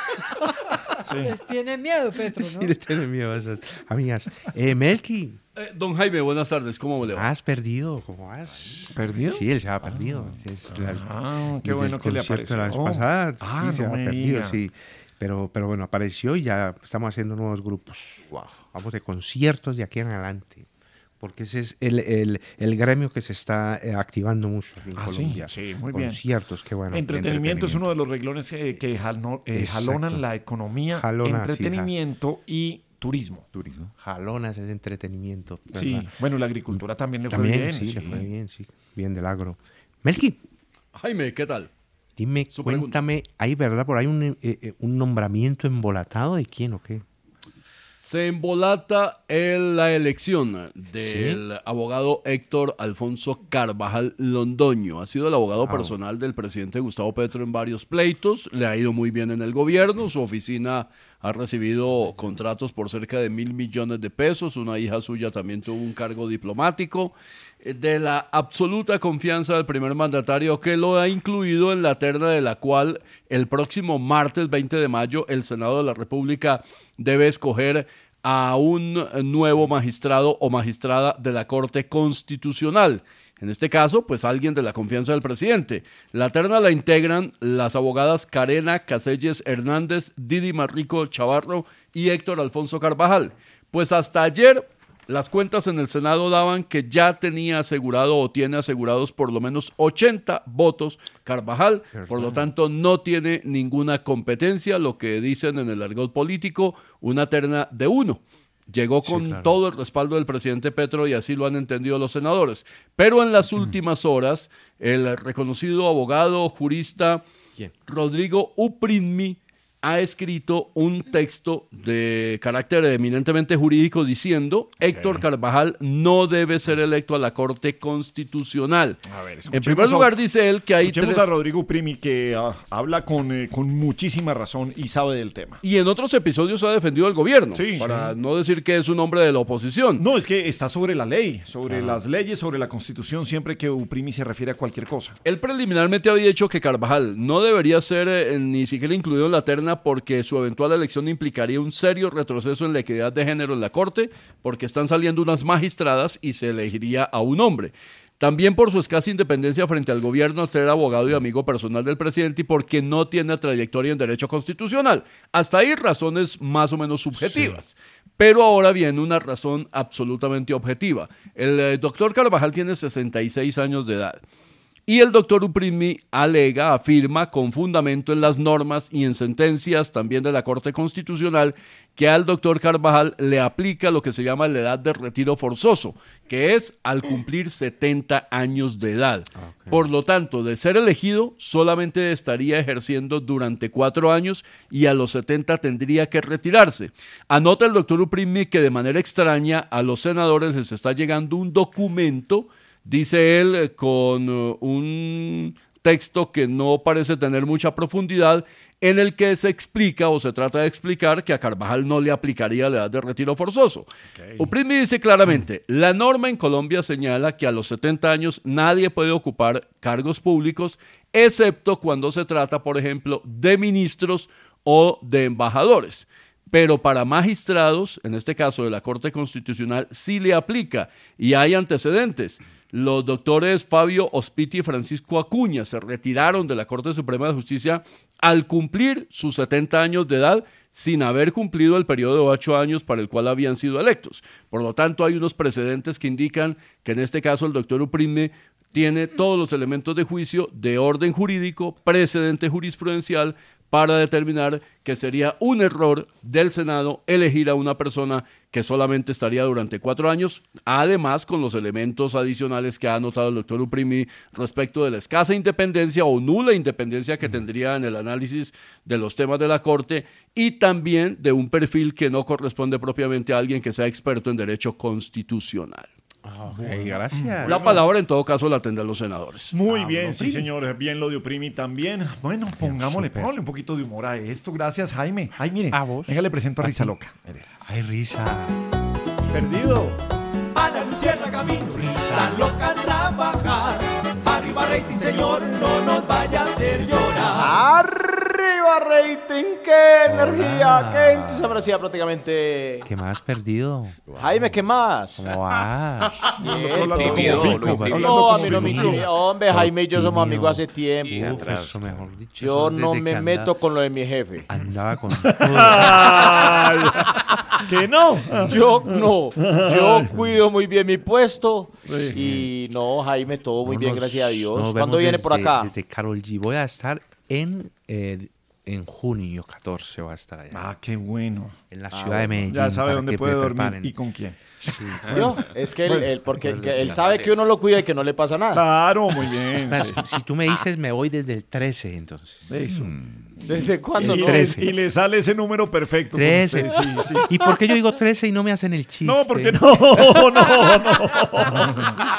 Sí. Les tiene miedo, Petro, ¿no? Sí, le tienen miedo a esas amigas. Eh, Melqui, Eh, don Jaime, buenas tardes, ¿cómo le va? has perdido, ¿cómo has? ¿Perdido? Sí, él se ha perdido. Es la- Ah, qué desde bueno el que le concierto de la vez apareció. pasada, Ah, sí, se no ha me perdido, diga. sí. Pero, pero bueno, apareció y ya estamos haciendo nuevos grupos. Vamos de conciertos de aquí en adelante. Porque ese es el, el, el gremio que se está eh, activando mucho aquí en Ah, sí, Colombia. sí, muy bien. Conciertos, qué bueno. Entretenimiento es uno de los reglones que, que jalo- eh, Exacto. jalonan la economía, Jalona, sí, entretenimiento y turismo. Turismo. Jalonas es entretenimiento. Sí, ¿verdad? bueno, la agricultura también le fue También, bien. sí, sí. le fue bien, sí. Bien del agro. Melqui, Jaime, ¿qué tal? dime, Su pregunta. cuéntame, ¿hay verdad por ahí un, eh, eh, un nombramiento embolatado de quién o qué? Se embolata el- la elección del abogado Héctor Alfonso Carvajal Londoño. Ha sido el abogado Ah. personal del presidente Gustavo Petro en varios pleitos. Le ha ido muy bien en el gobierno. Su oficina ha recibido contratos por cerca de mil millones de pesos. Una hija suya también tuvo un cargo diplomático. Eh, De la absoluta confianza del primer mandatario, que lo ha incluido en la terna de la cual el próximo martes veinte de mayo el Senado de la República debe escoger a un nuevo magistrado o magistrada de la Corte Constitucional. En este caso, pues alguien de la confianza del presidente. La terna la integran las abogadas Karena Caselles Hernández, Didi Marrico Chavarro y Héctor Alfonso Carvajal. Pues hasta ayer las cuentas en el Senado daban que ya tenía asegurado o tiene asegurados por lo menos ochenta votos Carvajal, por lo tanto no tiene ninguna competencia, lo que dicen en el argot político, una terna de uno. Llegó Sí, con claro. todo el respaldo del presidente Petro y así lo han entendido los senadores. Pero en las últimas horas, el reconocido abogado, jurista Rodrigo Uprinmi ha escrito un texto de carácter eminentemente jurídico diciendo Héctor Carvajal no debe ser electo a la Corte Constitucional. A ver, En escuchemos primer a- lugar dice él que hay Escuchemos tres... a Rodrigo Primi, que ah, habla con, eh, con muchísima razón y sabe del tema. Y en otros episodios ha defendido al gobierno, Sí. para no decir que es un hombre de la oposición. No, es que está sobre la ley, sobre Ah. las leyes, sobre la Constitución, siempre que Uprimi se refiere a cualquier cosa. Él preliminarmente había dicho que Carvajal no debería ser eh, ni siquiera incluido en la terna porque su eventual elección implicaría un serio retroceso en la equidad de género en la Corte, porque están saliendo unas magistradas y se elegiría a un hombre. También por su escasa independencia frente al gobierno al ser abogado y amigo personal del presidente y porque no tiene trayectoria en derecho constitucional. Hasta ahí razones más o menos subjetivas. Pero ahora viene una razón absolutamente objetiva. El eh, doctor Carvajal tiene sesenta y seis años de edad. Y el doctor Uprimi alega, afirma con fundamento en las normas y en sentencias también de la Corte Constitucional que al doctor Carvajal le aplica lo que se llama la edad de retiro forzoso, que es al cumplir setenta años de edad. Por lo tanto, de ser elegido, solamente estaría ejerciendo durante cuatro años y a los setenta tendría que retirarse. Anota el doctor Uprimi que de manera extraña a los senadores les está llegando un documento, dice él, con uh, un texto que no parece tener mucha profundidad, en el que se explica o se trata de explicar que a Carvajal no le aplicaría la edad de retiro forzoso. Okay. Uprimi dice claramente, la norma en Colombia señala que a los setenta años nadie puede ocupar cargos públicos, excepto cuando se trata, por ejemplo, de ministros o de embajadores. Pero para magistrados, en este caso de la Corte Constitucional, sí le aplica y hay antecedentes. Los doctores Fabio Ospiti y Francisco Acuña se retiraron de la Corte Suprema de Justicia al cumplir sus setenta años de edad sin haber cumplido el periodo de ocho años para el cual habían sido electos. Por lo tanto, hay unos precedentes que indican que en este caso el doctor Uprimi tiene todos los elementos de juicio de orden jurídico, precedente jurisprudencial, para determinar que sería un error del Senado elegir a una persona que solamente estaría durante cuatro años, además con los elementos adicionales que ha anotado el doctor Uprimi respecto de la escasa independencia o nula independencia que tendría en el análisis de los temas de la Corte y también de un perfil que no corresponde propiamente a alguien que sea experto en derecho constitucional. Ok, gracias. La palabra en todo caso la tendrán los senadores. Muy Ah, bien, no, sí Primi. señor, bien lo de Uprimi también. Bueno, pongámosle, súper. ponle un poquito de humor a esto. Gracias, Jaime. Ay, mire, A vos. venga, le presento a A Risa ti. Loca. Ay, risa. Perdido. Ana Luciana Camino, risa loca a trabajar. Arriba rating, señor, no nos vaya a hacer llorar. ¡Arriba, rating! ¡Qué energía! ¡Qué entusiasmo! Hacía prácticamente... ¿Qué más perdido? Jaime, ¿qué más? ¿Cómo vas? Quieto. Hablando como Tímido, fico, tímido. hablando No, como a mí no me fico. intimida. Hombre, Jaime y yo somos Tímido. amigos hace tiempo. Uf, eso mejor dicho. Yo eso no desde me que meto andaba- con lo de mi jefe. Andaba con Ay, que no. Yo no. Yo cuido muy bien mi puesto. Sí. Y no, Jaime, todo muy bien, Nos- gracias a Dios. nos ¿Cuándo vemos viene por desde- acá? Desde Karol G. Voy a estar en, eh, en junio catorce, voy a estar allá. Ah, qué bueno. En la Ah, ciudad de bueno. Medellín. Ya sabe para dónde que puede me dormir preparen. y con quién. Sí. Yo, es que él, Bueno. él- porque que él sabe que uno lo cuida y que no le pasa nada. Claro, muy bien. Más, sí. Si tú me dices, me voy desde el trece, entonces. Eso. ¿Desde cuándo Y, no? le, trece. y le sale ese número perfecto. con trece. usted, sí, sí. ¿Y por qué yo digo trece y no me hacen el chiste? No, porque no, no, no.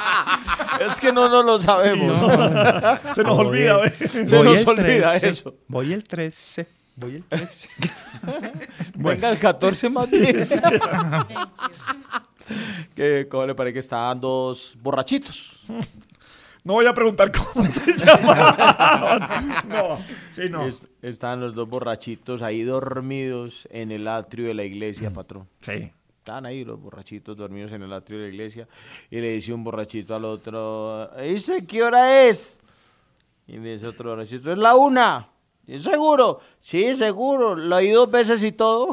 Es que no, no lo sabemos. Sí, no. Se nos Voy olvida, el- ¿ves? Se voy nos el olvida trece, eso. Voy el trece. Voy el trece. Venga, el catorce más bien. que, ¿Cómo le parece que estaban dos borrachitos? No voy a preguntar cómo se llama. No, sí, no. Es- estaban los dos borrachitos ahí dormidos en el atrio de la iglesia, patrón. Sí. Estaban ahí los borrachitos dormidos en el atrio de la iglesia. Y le dice un borrachito al otro, dice, ¿qué hora es? Y le dice otro borrachito, es la una. ¿Es seguro? Sí, seguro. Lo oí dos veces y todo.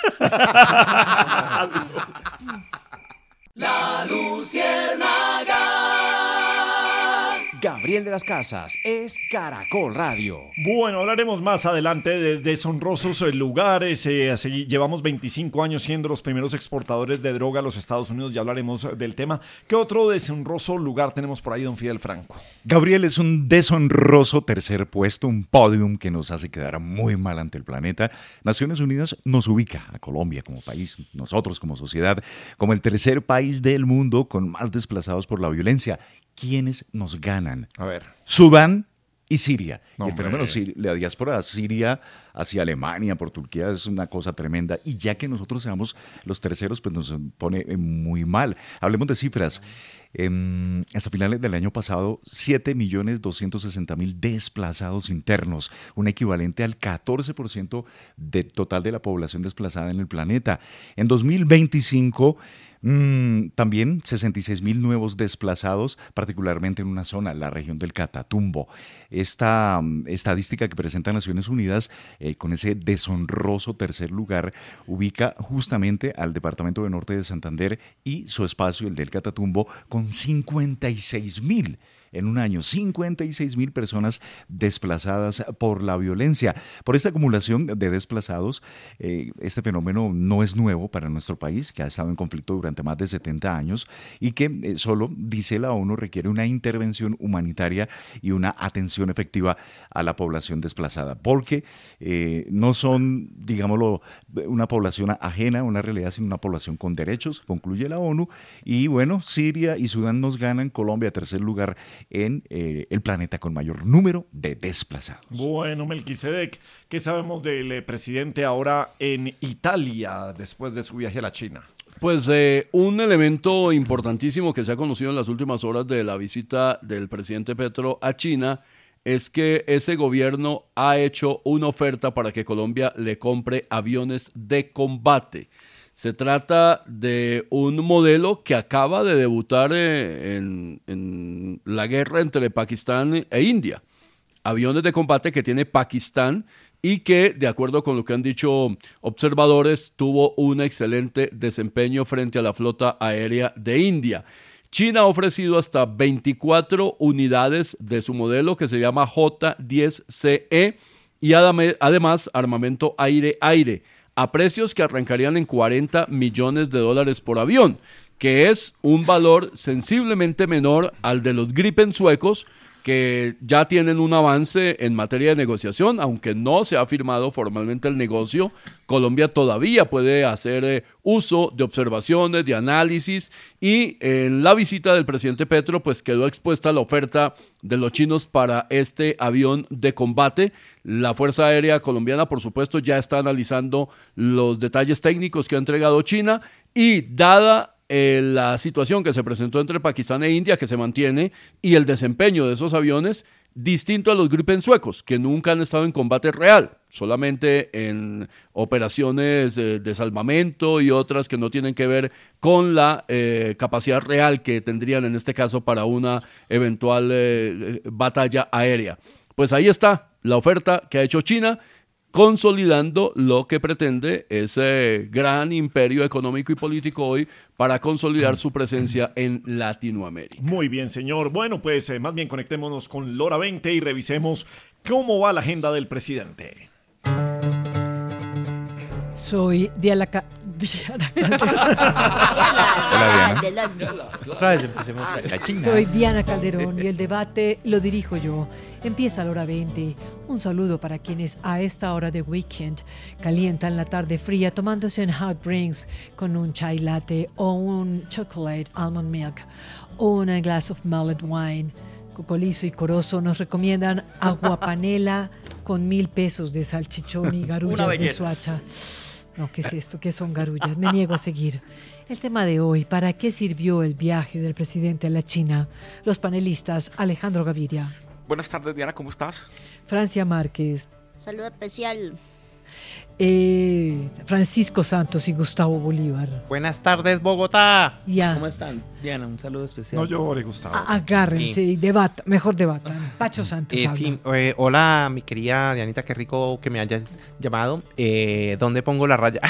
La Luciérnaga. Gabriel de las Casas es Caracol Radio. Bueno, hablaremos más adelante de deshonrosos eh, lugares. Eh, así, llevamos veinticinco años siendo los primeros exportadores de droga a los Estados Unidos. Ya hablaremos eh, del tema. ¿Qué otro deshonroso lugar tenemos por ahí, don Fidel Franco? Gabriel, es un deshonroso tercer puesto, un podium que nos hace quedar muy mal ante el planeta. Naciones Unidas nos ubica a Colombia como país, nosotros como sociedad, como el tercer país del mundo con más desplazados por la violencia. ¿Quiénes nos ganan? A ver. Sudán y Siria. No, y el fenómeno hombre. siri- la diáspora siria hacia Alemania, por Turquía, es una cosa tremenda. Y ya que nosotros seamos los terceros, pues nos pone eh, muy mal. Hablemos de cifras. Em, hasta finales del año pasado, siete millones doscientos sesenta mil desplazados internos, un equivalente al catorce por ciento del total de la población desplazada en el planeta. En dos mil veinticinco, mm, también sesenta y seis mil nuevos desplazados, particularmente en una zona, la región del Catatumbo. Esta mm, estadística que presenta Naciones Unidas, eh, con ese deshonroso tercer lugar, ubica justamente al departamento de Norte de Santander y su espacio, el del Catatumbo, con cincuenta y seis mil en un año, cincuenta y seis mil personas desplazadas por la violencia. Por esta acumulación de desplazados, eh, este fenómeno no es nuevo para nuestro país, que ha estado en conflicto durante más de setenta años y que eh, solo, dice la ONU, requiere una intervención humanitaria y una atención efectiva a la población desplazada, porque eh, no son, digámoslo, una población ajena a una realidad, sino una población con derechos, concluye la ONU. Y bueno, Siria y Sudán nos ganan, Colombia tercer lugar en eh, el planeta con mayor número de desplazados. Bueno, Melquisedec, ¿qué sabemos del eh, presidente ahora en Italia después de su viaje a la China? Pues eh, un elemento importantísimo que se ha conocido en las últimas horas de la visita del presidente Petro a China es que ese gobierno ha hecho una oferta para que Colombia le compre aviones de combate. Se trata de un modelo que acaba de debutar eh, en, en la guerra entre Pakistán e India. Aviones de combate que tiene Pakistán y que, de acuerdo con lo que han dicho observadores, tuvo un excelente desempeño frente a la flota aérea de India. China ha ofrecido hasta veinticuatro unidades de su modelo que se llama J diez C E y adame- además armamento aire-aire a precios que arrancarían en cuarenta millones de dólares por avión, que es un valor sensiblemente menor al de los Gripen suecos, que ya tienen un avance en materia de negociación, aunque no se ha firmado formalmente el negocio. Colombia todavía puede hacer eh, uso de observaciones, de análisis, y en la visita del presidente Petro pues quedó expuesta la oferta de los chinos para este avión de combate. La Fuerza Aérea Colombiana, por supuesto, ya está analizando los detalles técnicos que ha entregado China, y dada Eh, la situación que se presentó entre Pakistán e India, que se mantiene, y el desempeño de esos aviones, distinto a los Gripen suecos, que nunca han estado en combate real, solamente en operaciones eh, de salvamento y otras que no tienen que ver con la eh, capacidad real que tendrían en este caso para una eventual eh, batalla aérea. Pues ahí está la oferta que ha hecho China, consolidando lo que pretende ese gran imperio económico y político hoy para consolidar su presencia en Latinoamérica. Muy bien, señor. Bueno, pues eh, más bien conectémonos con Lora veinte y revisemos cómo va la agenda del presidente. Soy Diana Ca- Diana Hola, Diana. Otra vez empecemos. La China. Soy Diana Calderón y el debate lo dirijo yo. Empieza la hora veinte. Un saludo para quienes a esta hora de weekend calientan la tarde fría tomándose un hot drinks con un chai latte o un chocolate almond milk o un glass of mullet wine. Cocolizo y Corozo nos recomiendan agua panela con mil pesos de salchichón y garullas de Suacha. No, ¿qué es esto? ¿Qué son garullas? Me niego a seguir. El tema de hoy, ¿para qué sirvió el viaje del presidente a la China? Los panelistas, Alejandro Gaviria. Buenas tardes, Diana, ¿cómo estás? Francia Márquez. Saludo especial. Eh, Francisco Santos y Gustavo Bolívar. Buenas tardes, Bogotá. Ya. ¿Cómo están? Diana, un saludo especial. No llore, Gustavo. A- agárrense y debata, mejor debatan. Pacho Santos Eh, habla. sí, eh, hola, mi querida Dianita, qué rico que me hayas llamado. Eh, ¿Dónde pongo la raya?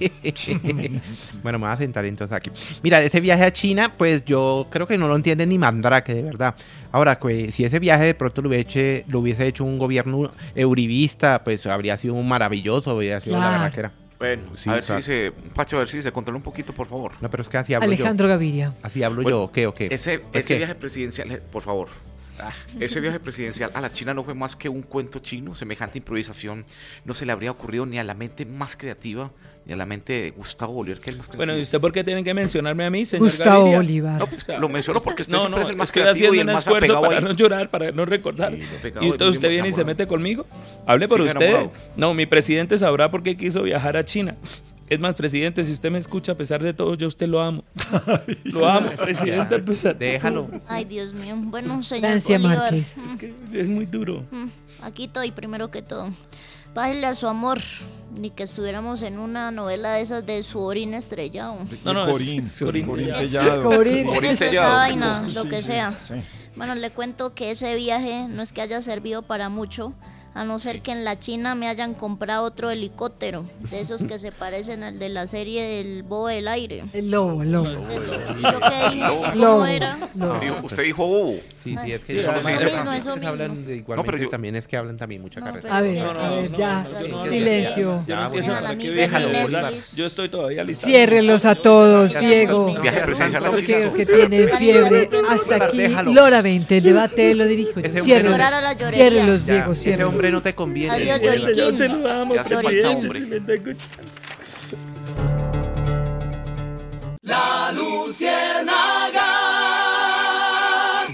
Bueno, me voy a sentar entonces aquí. Mira, ese viaje a China, pues yo creo que no lo entiende ni Mandrake, de verdad. Ahora, pues, si ese viaje de pronto lo hubiese, lo hubiese hecho un gobierno euribista, pues habría sido maravilloso, habría sido Claro. la berraquera. Bueno, Sí, a ver claro. si se... Pacho, a ver si se controla un poquito, por favor. No, pero es que así hablo Alejandro yo. Gaviria. Así hablo Bueno, yo, ¿o qué, o qué? Ese, ¿Por ese qué? viaje presidencial, eh, por favor. Ah, ese viaje presidencial a la China no fue más que un cuento chino. Semejante improvisación no se le habría ocurrido ni a la mente más creativa, ni a la mente de Gustavo Bolívar, que es el más creativo. Bueno, ¿y usted por qué tienen que mencionarme a mí, señor Gustavo Gaviria? Bolívar. No, pues, lo menciono porque usted No, siempre no, es el más estoy creativo haciendo y un el más esfuerzo apegado para ahí. no llorar, para no recordar. Sí, lo pegado Y ahí, entonces usted muy viene y se enamorado. mete conmigo. Hable por Sigue usted. enamorado. No, mi presidente sabrá por qué quiso viajar a China. Es más, presidente, si usted me escucha, a pesar de todo, yo a usted lo amo. Lo amo, presidente. a pesar de Déjalo. todo. Ay, Dios mío. Bueno, señor Francia Bolívar. Márquez. Es que es muy duro. Mm, Aquí estoy, primero que todo. Bájale a su amor. Ni que estuviéramos en una novela de esas de su orín estrellado. No, no, es- Corín, Corín Corín Tellado. Tellado. Corín. Corín Eso, esa Tellado, vaina, qué cosa. lo Sí, que sí, sea. sí. Bueno, le cuento que ese viaje no es que haya servido para mucho, a no ser que en la China me hayan comprado otro helicóptero, de esos que se parecen al de la serie del Bobo del Aire. El lobo, el lobo. Eso, ¿y yo qué dije? ¿Cómo Lobo. era? lobo. Dijo- Usted dijo bobo. Sí, sí, es que Sí, eso además- lo Eso dice mismo, Francisco, eso que hablan mismo. de- igualmente No, pero yo- también es que hablan también mucha No, carrera. A pero es ver, que- No, no, a ver, no, ya. no, yo no- Silencio. Yo no Ya, entiendo bueno. para qué Déjalo, viajan a Bolívar. volar. Yo estoy todavía listo. Ciérrelos a todos, Ya, Diego. ya, Viaje presidencial a la Porque China. que tienen fiebre. Hasta aquí, Déjalo. Lora veinte, el debate lo dirijo yo. Ese hombre Ciérrelos. Llorar a la llorería. Ciérrelos, Ya, Diego, ese ciérrelos. hombre no te conviene. Adiós, Bueno, Lloriquín. Yo te lo amo, Ya hace falta presidente, hombre. si me está escuchando.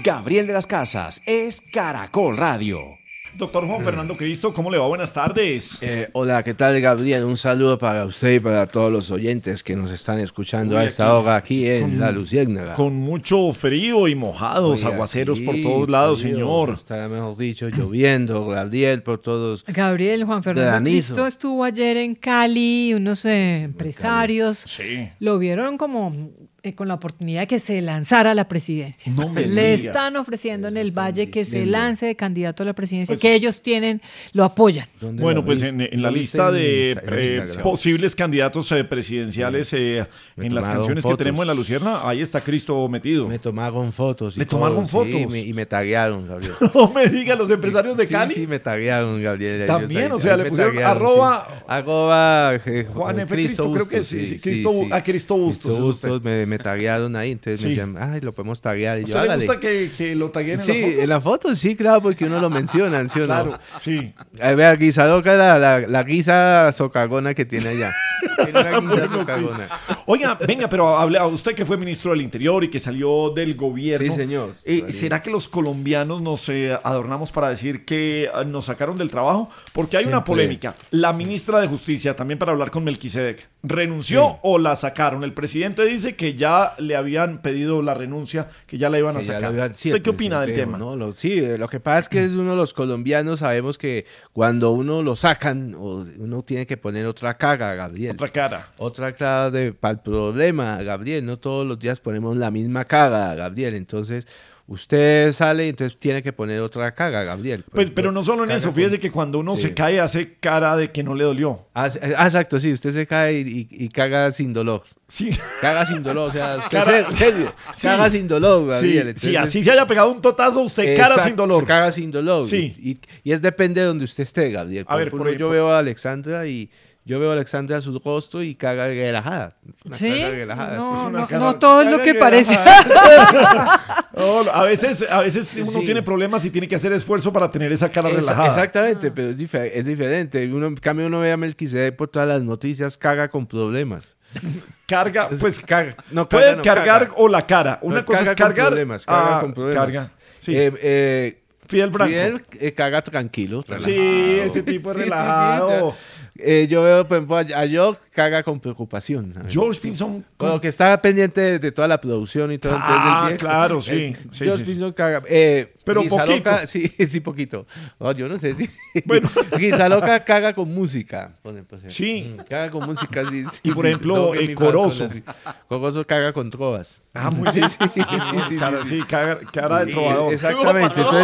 Gabriel de las Casas es Caracol Radio. Doctor Juan Fernando Cristo, ¿cómo le va? Buenas tardes. Eh, hola, ¿qué tal, Gabriel? Un saludo para usted y para todos los oyentes que nos están escuchando Uy, a esta aquí, hora aquí en con- La Luciérnaga. Con mucho frío y mojados, Oiga, aguaceros sí, por todos lados, frío, señor. Está, mejor dicho, lloviendo, Gabriel, por todos. Gabriel, Juan Fernando Granizo. Cristo estuvo ayer en Cali, unos eh, empresarios Sí. lo vieron como eh, con la oportunidad de que se lanzara a la presidencia. No me Le diga. están ofreciendo en el Valle que se diciendo. lance de candidato a la presidencia, Pues- que ellos tienen, lo apoyan. ¿Dónde Bueno, lo pues viste? en, en la ¿Lo lista viste de en Insta- en eh, Instagram? posibles candidatos eh, presidenciales eh, Me en las tomaron canciones que fotos. tenemos en La Lucierna, ahí está Cristo metido. Me tomaron fotos. y ¿Le tomaron todo, sí, fotos? y me- y me taguearon, Gabriel. No me digan los empresarios de Sí, Cali. Sí, me taguearon, Gabriel. También, Ellos o sea, ahí le me pusieron taguearon, arroba- sí. Arroba eh, Juan F. Cristo, creo que sí, sí, sí, Cristo- sí. a Cristo Bustos, Cristo es usted. Bustos me, me taguearon ahí, entonces me Sí. decían, ay, lo podemos taguear. Y ¿A yo, usted le hágale. gusta que, que lo taguen en Sí, las fotos? en la foto sí, claro, porque uno lo menciona, ¿sí o no? Claro, sí. A ver, guisaloca, la, la, la guisa socagona que tiene allá. Tiene una guisa Bueno, sí. socagona. Oiga, venga, pero hable a usted que fue ministro del Interior y que salió del gobierno. Sí, señor. eh, Salí. ¿Será que los colombianos nos eh, adornamos para decir que eh, nos sacaron del trabajo? Porque hay una Siempre. polémica. La ministra de Justicia, también para hablar con Melquisedec, ¿renunció Sí. o la sacaron? El presidente dice que ya le habían pedido la renuncia, que ya la iban a Que ya sacar. lo iban- ¿Usted siempre, qué opina del siempre, tema? ¿no? Lo- sí, eh, lo que pasa es que es uno de los colombianos, sabemos que cuando uno lo sacan, o uno tiene que poner otra cara, Gabriel. Otra cara. Otra cara de, para el problema, Gabriel. No todos los días ponemos la misma cara, Gabriel. Entonces, usted sale y entonces tiene que poner otra cara, Gabriel. Pues, pero no solo en Cara eso, con- fíjese que cuando uno Sí. se cae hace cara de que no le dolió. Ah, sí, ah, exacto, sí, usted se cae y, y- y caga sin dolor. Sí. Caga sin dolor, o sea, usted Cara- se- serio, Sí. caga sin dolor, Sí, Gabriel. sí, Entonces- así se haya pegado un totazo, usted cara Exacto, sin dolor. Caga sin dolor. Sí. Y, y es depende de donde usted esté, Gabriel. A ver, Por por ejemplo, yo ejemplo. veo a Alexandra y yo veo a Alexandra su rostro y caga relajada. Una ¿Sí? cara relajada, No, sí. Es una no, cara- no todo es lo caga que parece. relajada. No, a veces, a veces uno Sí. tiene problemas y tiene que hacer esfuerzo para tener esa cara Esa- relajada. Exactamente, pero es, difer- es diferente. Uno, en cambio, uno ve a Melquisedec por todas las noticias, caga con problemas. Carga, pues caga. No, puede caga, no, cargar caga. o la cara. Una No, cosa caga es con cargar. problemas, caga ah, con problemas. Carga. Sí. Eh, eh, Fidel Branco. Fidel eh, caga tranquilo. Sí, relajado. ese tipo es Sí, sí, sí, relajado. Eh, yo veo, por ejemplo, a, a Jock caga con preocupación. ¿sabes? George Pinson. Como que está pendiente de, de toda la producción y todo. entonces, Ah, el viejo- claro, sí. eh, Sí, George sí, sí. Pinson caga. Eh, Pero Guisaloca- poquito. Sí, sí, poquito. No, yo no sé si. Bueno. Guisaloca caga con música. Por ejemplo, Sí. Mm, Caga con música, sí. sí, Y por sí, ejemplo, do, re, eh, mi, fa, sol, Corozo. así. Corozo caga con trovas. Ah, muy bien. Sí, sí, sí, sí, sí, Cara, sí. sí, cara, cara de Sí, trovador. exactamente. No, Entonces,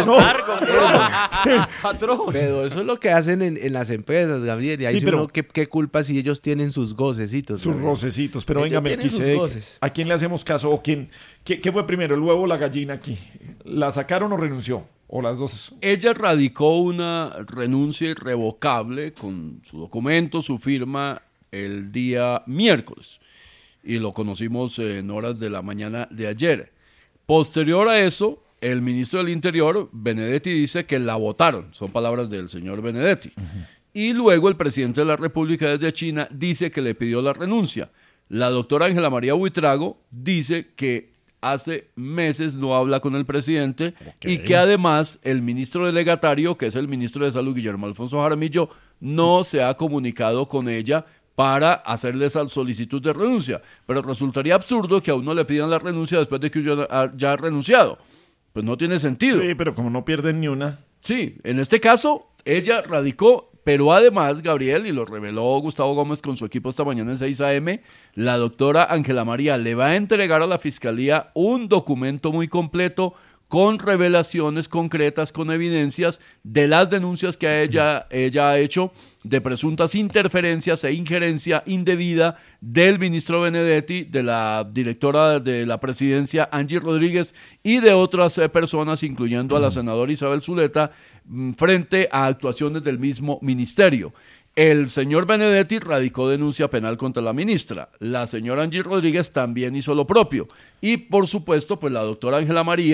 no. Atroz. pero eso es lo que hacen en, en las empresas, Gabriel. Y ahí Sí, sí, pero- uno, ¿qué, qué culpa si ellos tienen sus gocecitos? Sus Gabriel? rocecitos. Pero Ellos venga, tienen sus Melquisedec, goces. ¿a quién le hacemos caso? ¿O quién? ¿Qué, qué fue primero, el huevo o la gallina aquí? ¿La sacaron o renunció? ¿O las dos? Ella radicó una renuncia irrevocable con su documento, su firma, el día miércoles. Y lo conocimos en horas de la mañana de ayer. Posterior a eso, el ministro del Interior, Benedetti, dice que la votaron. Son palabras del señor Benedetti. Y luego el presidente de la República desde China dice que le pidió la renuncia. La doctora Ángela María Buitrago dice que hace meses no habla con el presidente y que además el ministro delegatario, que es el ministro de Salud, Guillermo Alfonso Jaramillo, no se ha comunicado con ella para hacerle esa solicitud de renuncia. Pero resultaría absurdo que a uno le pidan la renuncia después de que ya ha, ya ha renunciado. Pues no tiene sentido. Sí, pero como no pierden ni una. Sí, en este caso, ella radicó, pero además, Gabriel, y lo reveló Gustavo Gómez con su equipo esta mañana en seis a eme, la doctora Ángela María le va a entregar a la Fiscalía un documento muy completo con revelaciones concretas, con evidencias de las denuncias que ella, ella ha hecho de presuntas interferencias e injerencia indebida del ministro Benedetti, de la directora de la presidencia Angie Rodríguez y de otras eh, personas, incluyendo a la senadora Isabel Zuleta, mm, frente a actuaciones del mismo ministerio. El señor Benedetti radicó denuncia penal contra la ministra. La señora Angie Rodríguez también hizo lo propio. Y, por supuesto, pues la doctora Ángela María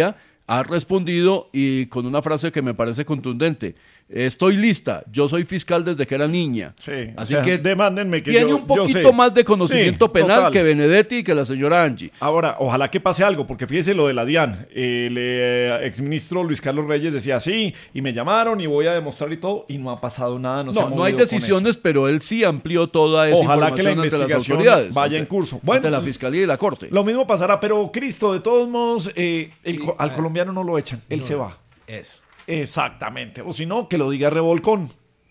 ha respondido y con una frase que me parece contundente. Estoy lista, yo soy fiscal desde que era niña. Sí, Así o sea, que demándenme que tiene yo- un poquito yo sé. más de conocimiento Sí, penal total. que Benedetti y que la señora Angie. Ahora, ojalá que pase algo, porque fíjese lo de la DIAN. El eh, exministro Luis Carlos Reyes decía sí, y me llamaron y voy a demostrar y todo, y no ha pasado nada. No, se ha No, no hay movido con decisiones, pero él sí amplió toda esa Ojalá que la información ante las investigación autoridades. vaya ante- en curso. ante Bueno, la Fiscalía y la Corte. Lo mismo pasará, pero Cristo, de todos modos, eh, el co- al colombiano no lo echan, él se va. Eso. Exactamente. O si no, que lo diga Revolcón.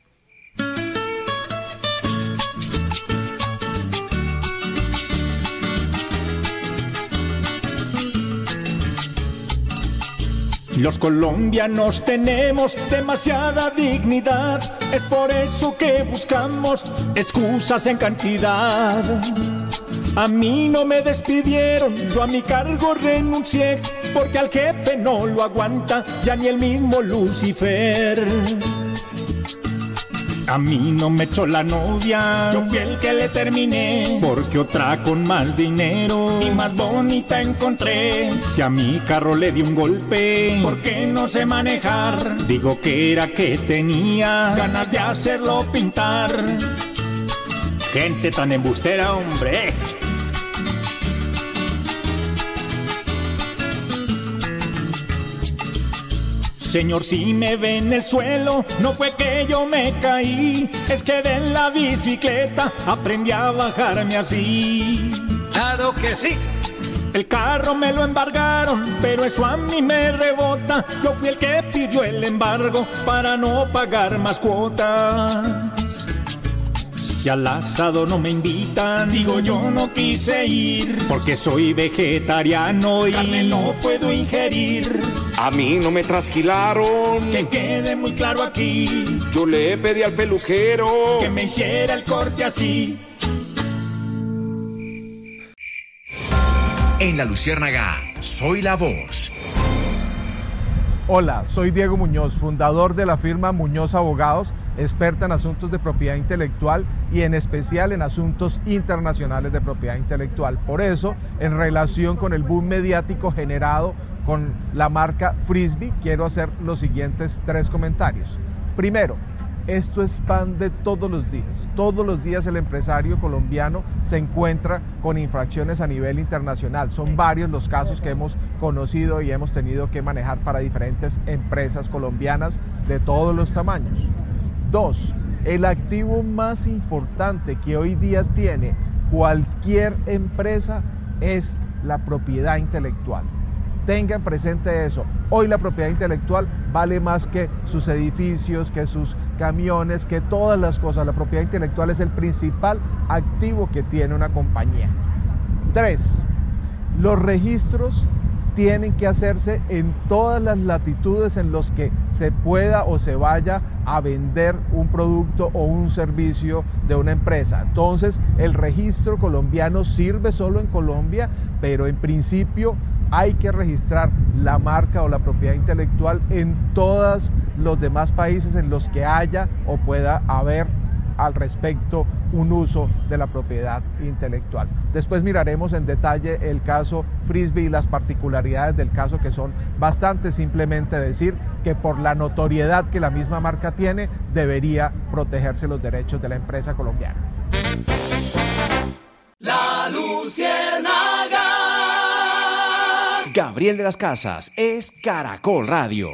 Los colombianos tenemos demasiada dignidad, es por eso que buscamos excusas en cantidad. A mí no me despidieron, yo a mi cargo renuncié, porque al jefe no lo aguanta ya ni el mismo Lucifer. A mí no me echó la novia, yo fui el que le terminé, porque otra con más dinero y más bonita encontré. Si a mi carro le di un golpe, porque no sé manejar, digo que era que tenía ganas de hacerlo pintar. Gente tan embustera, hombre. Señor, si me ve en el suelo, no fue que yo me caí, es que de la bicicleta aprendí a bajarme así. Claro que sí. El carro me lo embargaron, pero eso a mí me rebota. Yo fui el que pidió el embargo para no pagar más cuotas. Si al asado no me invitan, digo yo no quise ir, porque soy vegetariano y carne no puedo ingerir. A mí no me trasquilaron. Que quede muy claro aquí, Yo le pedí al peluquero que me hiciera el corte así. En La Luciérnaga, soy la voz. Hola, soy Diego Muñoz, fundador de la firma Muñoz Abogados, experta en asuntos de propiedad intelectual y en especial en asuntos internacionales de propiedad intelectual. Por eso, en relación con el boom mediático generado con la marca Frisbee, quiero hacer los siguientes tres comentarios. Primero, esto es pan de todos los días. Todos los días el empresario colombiano se encuentra con infracciones a nivel internacional. Son varios los casos que hemos conocido y hemos tenido que manejar para diferentes empresas colombianas de todos los tamaños. Dos, el activo más importante que hoy día tiene cualquier empresa es la propiedad intelectual. Tengan presente eso. Hoy la propiedad intelectual vale más que sus edificios, que sus camiones, que todas las cosas. La propiedad intelectual es el principal activo que tiene una compañía. Tres, los registros tienen que hacerse en todas las latitudes en los que se pueda o se vaya a vender un producto o un servicio de una empresa. Entonces, el registro colombiano sirve solo en Colombia, pero en principio hay que registrar la marca o la propiedad intelectual en todos los demás países en los que haya o pueda haber al respecto un uso de la propiedad intelectual. Después miraremos en detalle el caso Frisbee y las particularidades del caso, que son bastante. Simplemente decir que por la notoriedad que la misma marca tiene, debería protegerse los derechos de la empresa colombiana. La Luciérnaga. Gabriel de las Casas es Caracol Radio.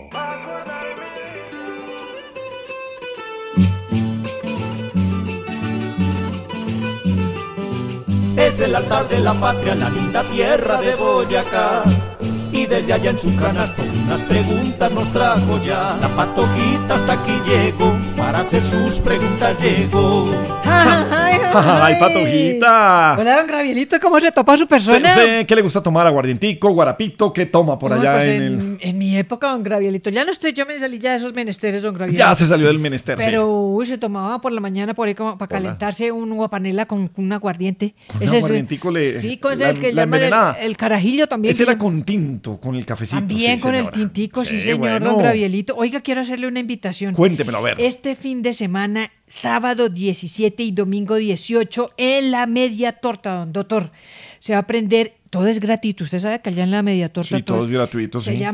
Es el altar de la patria, la linda tierra de Boyacá. Y desde allá en su canasto unas preguntas nos trajo ya. La patojita hasta aquí llegó, para hacer sus preguntas llegó. ¡Ay, ¡Ay, patojita! Hola, don Gabrielito, ¿cómo se topa su persona? Sí, sí, ¿qué le gusta tomar? ¿Aguardientico, guarapito? ¿Qué toma por No, allá pues en, en, el...? en mi época, don Gabrielito, ya no estoy, yo me salí ya de esos menesteres, don Gabrielito. Ya se salió del menester, sí. Pero, uy, se tomaba por la mañana por ahí como para calentarse un guapanela con un aguardiente. Con Ese un es- aguardientico le... Sí, con la- el que la llaman el, envenenada. el carajillo también. Ese que era llaman- con tinto, con el cafecito. También sí, con el señora. tintico, sí, Sí, señor, bueno. don Gabrielito. Oiga, quiero hacerle una invitación. Cuéntemelo, a ver. Este fin de semana, sábado diecisiete y domingo dieciocho, en la Media Torta, don doctor, se va a aprender, todo es gratuito. Usted sabe que allá en la Media Torta Sí, todo es gratuito, se sí. llama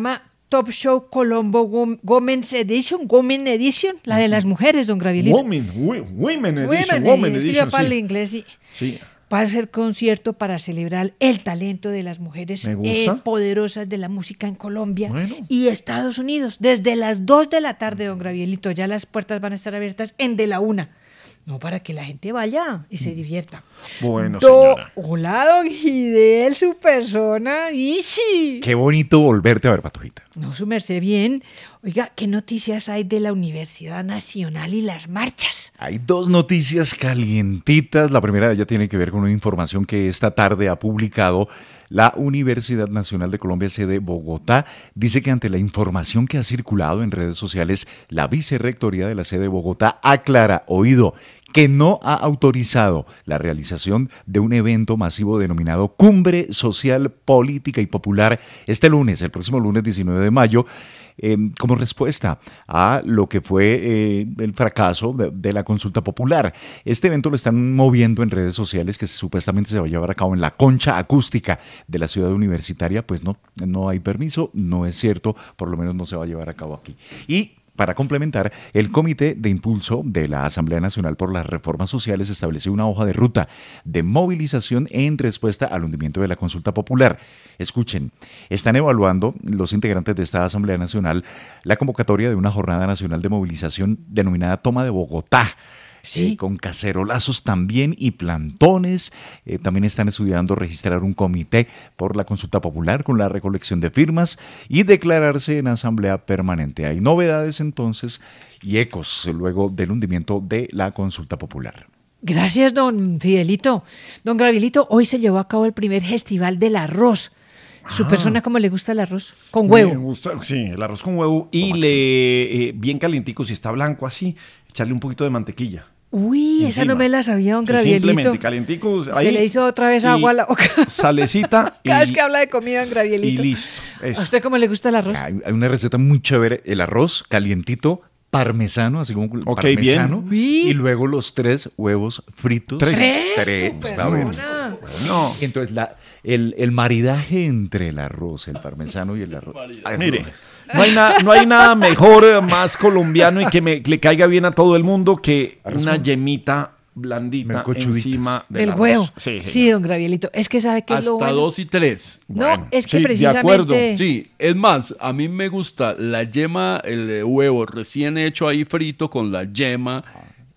Top Show Colombo Wom- Women's Edition, Women Edition, la de las mujeres, don Gravielito. Women, wi- women edition, Women, women es que yo edition, para el sí. inglés y Sí. va a ser concierto para celebrar el talento de las mujeres Me gusta. eh, poderosas de la música en Colombia y Estados Unidos. Desde las dos de la tarde, don Gravielito, ya las puertas van a estar abiertas en de la una. No, para que la gente vaya y se divierta. Bueno, Do- señora. Hola, don Gidel, su persona. Ishi. Qué bonito volverte a ver, Patojita. No, su merced, bien. Oiga, ¿qué noticias hay de la Universidad Nacional y las marchas? Hay dos noticias calientitas. La primera de ellas tiene que ver con una información que esta tarde ha publicado la Universidad Nacional de Colombia, sede Bogotá. Dice que ante la información que ha circulado en redes sociales, la vicerrectoría de la sede Bogotá aclara, oído, que no ha autorizado la realización de un evento masivo denominado Cumbre Social, Política y Popular este lunes, el próximo lunes diecinueve de mayo, eh, como respuesta a lo que fue eh, el fracaso de, de la consulta popular. Este evento lo están moviendo en redes sociales, que supuestamente se va a llevar a cabo en la concha acústica de la ciudad universitaria. Pues no, no hay permiso, no es cierto, por lo menos no se va a llevar a cabo aquí. Y para complementar, el Comité de Impulso de la Asamblea Nacional por las Reformas Sociales estableció una hoja de ruta de movilización en respuesta al hundimiento de la consulta popular. Escuchen, están evaluando los integrantes de esta Asamblea Nacional la convocatoria de una jornada nacional de movilización denominada Toma de Bogotá. Sí. Eh, con cacerolazos también y plantones. Eh, también están estudiando registrar un comité por la consulta popular con la recolección de firmas y declararse en asamblea permanente. Hay novedades entonces y ecos luego del hundimiento de la consulta popular. Gracias, don Fidelito. Don Gravielito, hoy se llevó a cabo el primer festival del arroz. ¿Su Ah. persona cómo le gusta el arroz? Con huevo. Me gusta, sí, el arroz con huevo y le eh, bien calientico, si está blanco así, echarle un poquito de mantequilla. Uy, esa Encima. no me la sabía, don Sí, Gravielito. simplemente calientico. Ahí, Se le hizo otra vez y agua a la boca. Salecita y, Cada vez que habla de comida, don Gravielito. y listo. Eso. ¿A usted cómo le gusta el arroz? Hay, hay una receta muy chévere, el arroz calientito, parmesano, así como Ok, parmesano, bien. y luego los tres huevos fritos. Tres. Tres, está bien. No. Entonces, la, el, el maridaje entre el arroz, el parmesano y el arroz. Ah, Mire, eso- no hay, na- no hay nada mejor, eh, más colombiano y que me, que le caiga bien a todo el mundo que Arroz una con- yemita blandita Melcochuditas. encima del Del arroz. huevo. Sí, Sí, señor. don Gravielito. Es que sabe que es lo Hasta bueno. dos y tres. No, Bueno, es que sí, de precisamente... acuerdo. Sí, es más, a mí me gusta la yema, el eh, huevo recién hecho ahí frito con la yema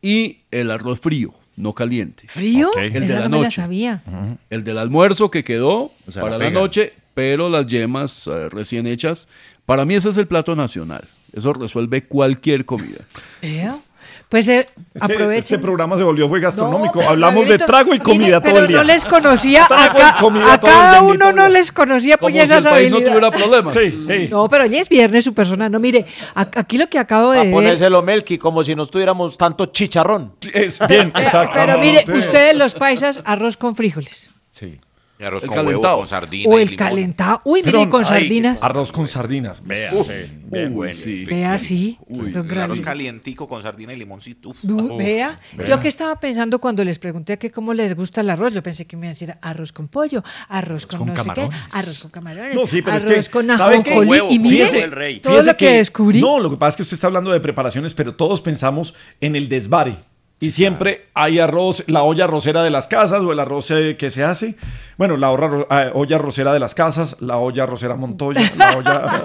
y el arroz frío, no caliente. ¿Frío? Ok. El Esa de la no me la noche. sabía. El del almuerzo que quedó O sea, para la la pega. noche, pero las yemas eh, recién hechas. Para mí ese es el plato nacional. Eso resuelve cualquier comida. ¿Eh? Pues eh, Este, aprovechen. este programa se volvió fue gastronómico. No, Hablamos de Gabrielito, trago y comida mire, todo pero el día. no les conocía, Trago a, y comida ca- a todo el cada bendito uno no día. les conocía Como pues si el esas país no tuviera habilidades. problemas. Sí, hey. No, pero hoy es viernes su persona. No, mire, a- aquí lo que acabo de A ver. ponérselo Melqui, como si no tuviéramos tanto chicharrón. Es bien, exacto. Pero mire, ustedes los paisas, arroz con frijoles. Sí. Y arroz El con huevo, calentado. con sardina O y el limón. calentado. Uy, mire, Pero, con ay, sardinas. Arroz con sardinas. Vea, sí, bien Uy, bueno. sí. Vea así. Uy, don El arroz Gravielito. calientico con sardina y limoncito. Uf. No, Uf. vea, yo que estaba pensando cuando les pregunté que cómo les gusta el arroz, yo pensé que me iban a decir arroz con pollo, arroz con, con no camarones. sé qué, arroz con camarones, No, sí, pero es arroz que, con ¿sabe qué? ajonjolí, Huevo, y mire, fíjese, el rey. todo Fíjese lo que, descubrí. No, lo que pasa es que usted está hablando de preparaciones, pero todos pensamos en el desvare. Y siempre hay arroz, la olla arrocera de las casas o el arroz eh, que se hace. Bueno, la olla, eh, olla arrocera de las casas, la olla arrocera Montoya, la olla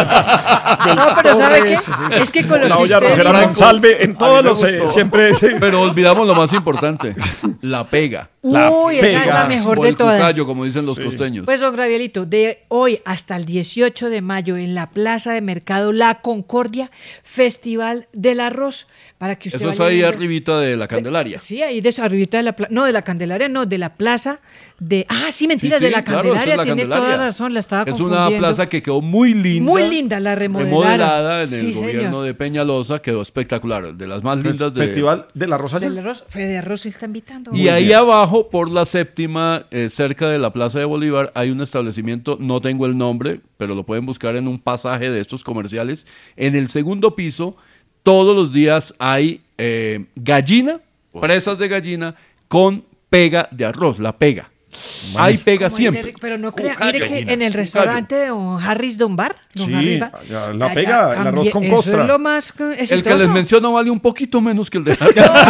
del No, pero ¿sabe qué? Torres, sí. Es que con lo la que olla usted arrocera dijo- Monsalve, en A mí todos me los eh, gustó. siempre sí. Pero olvidamos lo más importante, la pega. La Uy, esa es la pega. mejor O de el todas. cucayo, como dicen los costeños. Pues, don Gravielito, de hoy hasta el dieciocho de mayo en la Plaza de Mercado La Concordia, Festival del Arroz, para que usted Eso es vaya ahí viendo- arribita de la Candelaria. Sí, ahí de arribita de la plaza, no de la Candelaria, no, de la plaza de, ah, sí, mentiras, Sí, de sí, la claro, Candelaria, esa es la tiene Candelaria. toda razón, la estaba Es confundiendo. una plaza que quedó muy linda. Muy linda, la remodelaron. Remodelada en el Sí, gobierno señor. de Peñalosa, quedó espectacular, de las más lindas de... Festival del arroz allá. Del arroz, Fede Arroz se está invitando. Y ahí abajo, por la séptima, eh, cerca de la Plaza de Bolívar, hay un establecimiento, no tengo el nombre, pero lo pueden buscar en un pasaje de estos comerciales. En el segundo piso, todos los días hay eh, gallina, presas de gallina, con pega de arroz, la pega. Ahí pega Como siempre. Henry- Pero no crea, Cucayo. mire que en el restaurante de don Harris Dunbar, don Sí, Harris Bar, ya la allá pega, el arroz también- con eso costra. es lo más eh, El que exitoso. les menciono vale un poquito menos que el de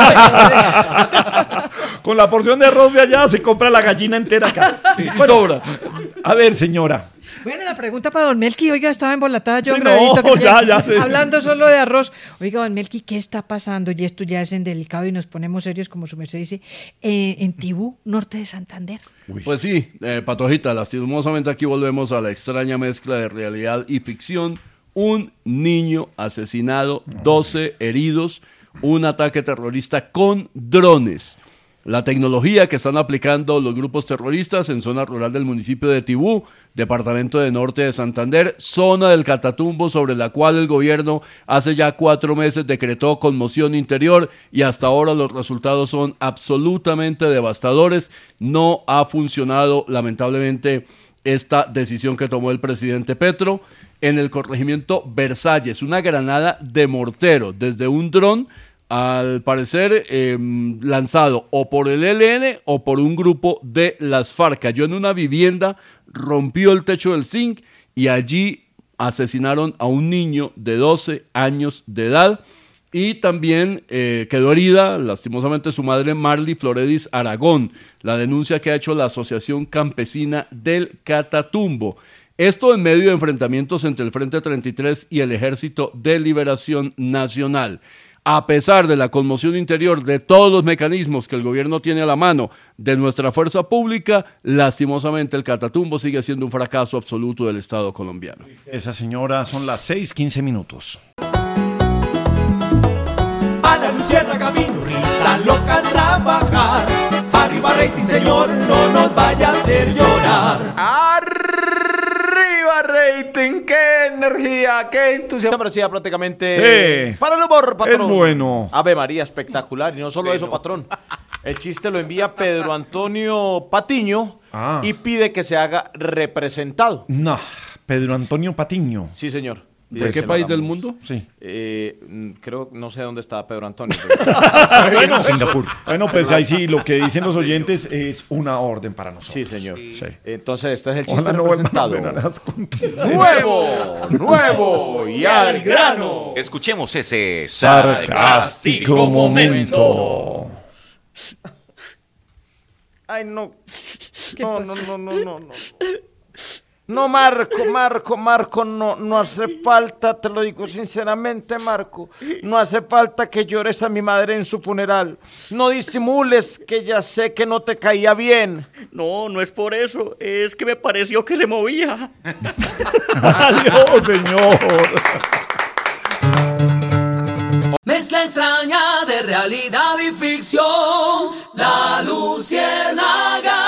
Con la porción de arroz de allá se compra la gallina entera acá. Sí, y sobra. A ver, señora. Bueno, la pregunta para don Melqui, oiga, estaba embolatada yo, Sí, hombre, no, ahorita que ya, ya- ya sé. hablando solo de arroz. Oiga, don Melqui, ¿qué está pasando? Y esto ya es en delicado y nos ponemos serios, como su merced dice, eh, en Tibú, norte de Santander. Pues sí, eh, Patojita, lastimosamente aquí volvemos a la extraña mezcla de realidad y ficción. Un niño asesinado, doce heridos, un ataque terrorista con drones. La tecnología que están aplicando los grupos terroristas en zona rural del municipio de Tibú, departamento de Norte de Santander, zona del Catatumbo, sobre la cual el gobierno hace ya cuatro meses decretó conmoción interior y hasta ahora los resultados son absolutamente devastadores. No ha funcionado, lamentablemente, esta decisión que tomó el presidente Petro. En el corregimiento Versalles, una granada de mortero desde un dron, al parecer eh, lanzado o por el E L N o por un grupo de las FARC. Cayó en una vivienda, rompió el techo del zinc y allí asesinaron a un niño de doce años de edad. Y también eh, quedó herida, lastimosamente, su madre Marly Floredis Aragón. La denuncia que ha hecho la Asociación Campesina del Catatumbo. Esto en medio de enfrentamientos entre el Frente treinta y tres y el Ejército de Liberación Nacional. A pesar de la conmoción interior, de todos los mecanismos que el gobierno tiene a la mano de nuestra fuerza pública, lastimosamente el Catatumbo sigue siendo un fracaso absoluto del Estado colombiano. Esa señora, son las seis quince minutos. Ana Luciérnaga vino, risa loca a trabajar. Arriba rating, señor, no nos vaya a hacer llorar. ¡Arriba rating! ¡Qué energía! ¡Qué entusiasmo! Parecía prácticamente Eh, para el humor, patrón. es bueno. Ave María, espectacular. Y no solo eso, patrón. El chiste lo envía Pedro Antonio Patiño Ah. y pide que se haga representado. No, Pedro Antonio Patiño. Sí, señor. ¿De Pide qué que lo país del hagamos. mundo? Sí. Eh, mm, creo, no sé dónde está Pedro Antonio. Bueno, Singapur. Bueno, pues ahí sí, lo que dicen los oyentes es una orden para nosotros. Sí, señor. Sí. Entonces, este es el chiste Ojalá no vuelvan a representado. ordenar las contigo. Nuevo, nuevo y al grano. Escuchemos ese Sarcástico momento. Ay, no. No, no, no, no, no, no. No, Marco, Marco, Marco, no, no hace falta, te lo digo sinceramente, Marco, no hace falta que llores a mi madre en su funeral. No disimules, que ya sé que no te caía bien. No, no es por eso, es que me pareció que se movía. Adiós, señor. Mezcla extraña de realidad y ficción, La Luciérnaga.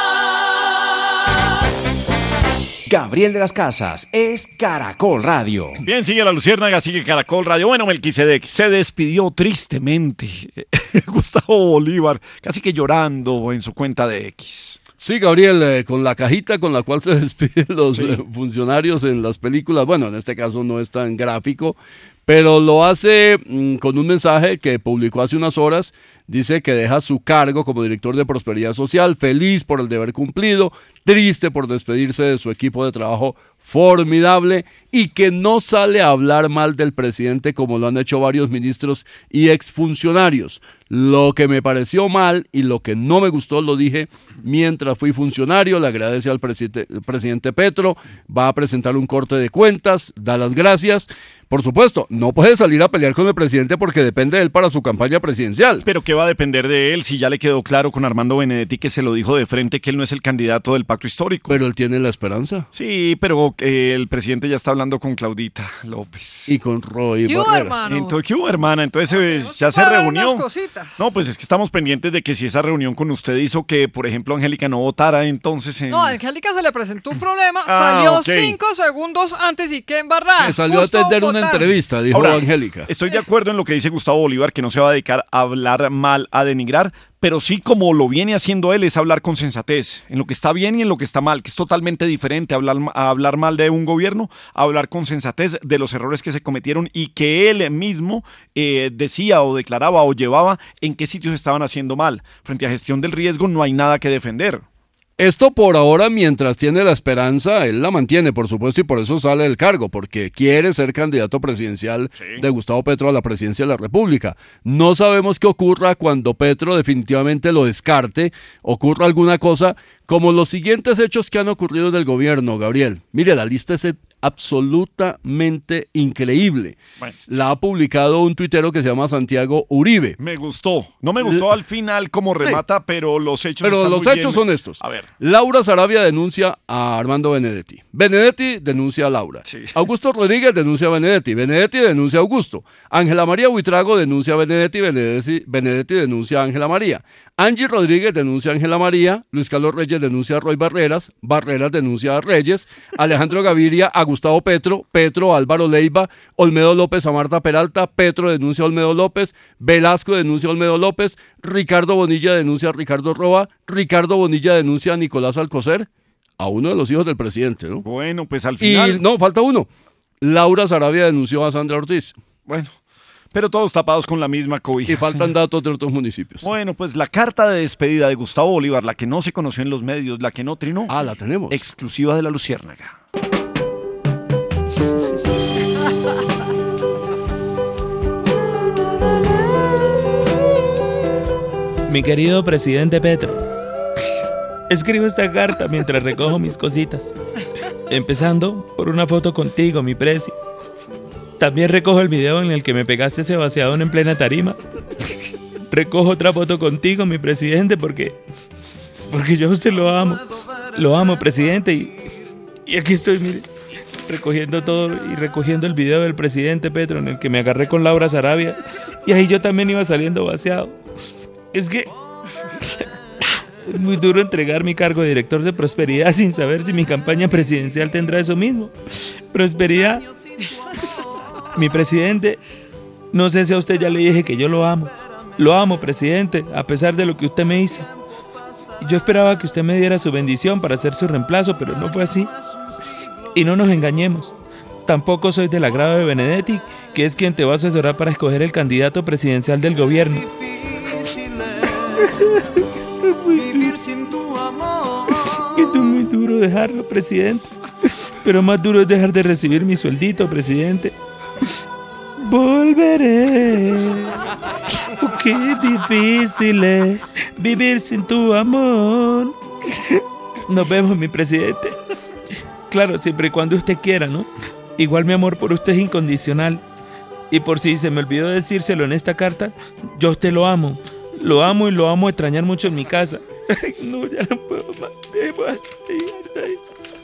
Gabriel de las Casas es Caracol Radio. Bien, sigue la Luciérnaga, sigue Caracol Radio. Bueno, Melquisedec se despidió tristemente. Gustavo Bolívar, casi que llorando en su cuenta de X. Sí, Gabriel, eh, con la cajita con la cual se despiden los Sí. eh, funcionarios en las películas. Bueno, en este caso no es tan gráfico, pero lo hace mm, con un mensaje que publicó hace unas horas. Dice que deja su cargo como director de Prosperidad Social, feliz por el deber cumplido, triste por despedirse de su equipo de trabajo formidable y que no sale a hablar mal del presidente como lo han hecho varios ministros y exfuncionarios. Lo que me pareció mal y lo que no me gustó lo dije mientras fui funcionario. Le agradece al presidente, el presidente Petro, va a presentar un corte de cuentas, da las gracias. Por supuesto, no puede salir a pelear con el presidente porque depende de él para su campaña presidencial. Pero ¿qué va a depender de él si ya le quedó claro con Armando Benedetti que se lo dijo de frente que él no es el candidato del pacto histórico? Pero él tiene la esperanza. Sí, pero eh, el presidente ya está hablando con Claudita López. Y con Roy ¿Qué hubo, Barreras. hermano? Entonces, ¿qué hubo, hermana? Entonces eh, ya se Para reunió. unas cositas. No, pues es que estamos pendientes de que si esa reunión con usted hizo que, por ejemplo, Angélica no votara, entonces... En... No, a Angélica se le presentó un problema, Ah, salió ok. cinco segundos antes y que embarrada. Que salió a Justo atender una votar. entrevista, dijo Ahora, Angélica. Estoy de acuerdo en lo que dice Gustavo Bolívar, que no se va a dedicar a hablar mal, a denigrar, pero sí como lo viene haciendo él es hablar con sensatez, en lo que está bien y en lo que está mal, que es totalmente diferente a hablar, a hablar mal de un gobierno, a hablar con sensatez de los errores que se cometieron y que él mismo eh, decía o declaraba o llevaba en qué sitios estaban haciendo mal. Frente a gestión del riesgo no hay nada que defender. Esto por ahora, mientras tiene la esperanza, él la mantiene, por supuesto, y por eso sale del cargo, porque quiere ser candidato presidencial sí. de Gustavo Petro a la presidencia de la República. No sabemos qué ocurra cuando Petro definitivamente lo descarte, ocurra alguna cosa como los siguientes hechos que han ocurrido en el gobierno, Gabriel. Mire, la lista es absolutamente increíble. Pues, la ha publicado un tuitero que se llama Santiago Uribe. Me gustó. No me gustó al final como remata, sí. pero los hechos Pero están los muy hechos bien. son estos. A ver. Laura Sarabia denuncia a Armando Benedetti. Benedetti denuncia a Laura. Sí. Augusto Rodríguez denuncia a Benedetti. Benedetti denuncia a Augusto. Ángela María Buitrago denuncia a Benedetti. Benedetti, Benedetti denuncia a Ángela María. Angie Rodríguez denuncia a Ángela María. Luis Carlos Reyes denuncia a Roy Barreras. Barreras denuncia a Reyes. Alejandro Gaviria a Gustavo Petro. Petro a Álvaro Leiva. Olmedo López a Marta Peralta. Petro denuncia a Olmedo López. Velasco denuncia a Olmedo López. Ricardo Bonilla denuncia a Ricardo Roa. Ricardo Bonilla denuncia a Nicolás Alcocer, a uno de los hijos del presidente, ¿no? Bueno, pues al final... Y no, falta uno. Laura Sarabia denunció a Sandra Ortiz. Bueno, pero todos tapados con la misma cobija. Y faltan datos de otros municipios. Bueno, pues la carta de despedida de Gustavo Bolívar, la que no se conoció en los medios, la que no trinó. Ah, la tenemos. Exclusiva de La Luciérnaga. Mi querido presidente Petro, escribo esta carta mientras recojo mis cositas, empezando por una foto contigo, mi precio. También recojo el video en el que me pegaste ese vaciadón en plena tarima. Recojo otra foto contigo, mi presidente, porque porque yo a usted lo amo. Lo amo, presidente, y, y aquí estoy, mire, recogiendo todo y recogiendo el video del presidente Petro en el que me agarré con Laura Sarabia, y ahí yo también iba saliendo vaciado. Es que es muy duro entregar mi cargo de director de prosperidad sin saber si mi campaña presidencial tendrá eso mismo. Prosperidad. Mi presidente, no sé si a usted ya le dije que yo lo amo. Lo amo, presidente, a pesar de lo que usted me hizo. Yo esperaba que usted me diera su bendición para hacer su reemplazo, pero no fue así. Y no nos engañemos. Tampoco soy del agrado de Benedetti, que es quien te va a asesorar para escoger el candidato presidencial del gobierno. Esto es muy duro. Esto es muy duro dejarlo, presidente. Pero más duro es dejar de recibir mi sueldito, presidente. Volveré. Oh, qué difícil es vivir sin tu amor. Nos vemos, mi presidente. Claro, siempre y cuando usted quiera, ¿no? Igual mi amor por usted es incondicional. Y por si se me olvidó decírselo en esta carta, yo a usted lo amo. Lo amo y lo amo a extrañar mucho en mi casa. No, ya no puedo más. Debo hasta ahí, hasta ahí.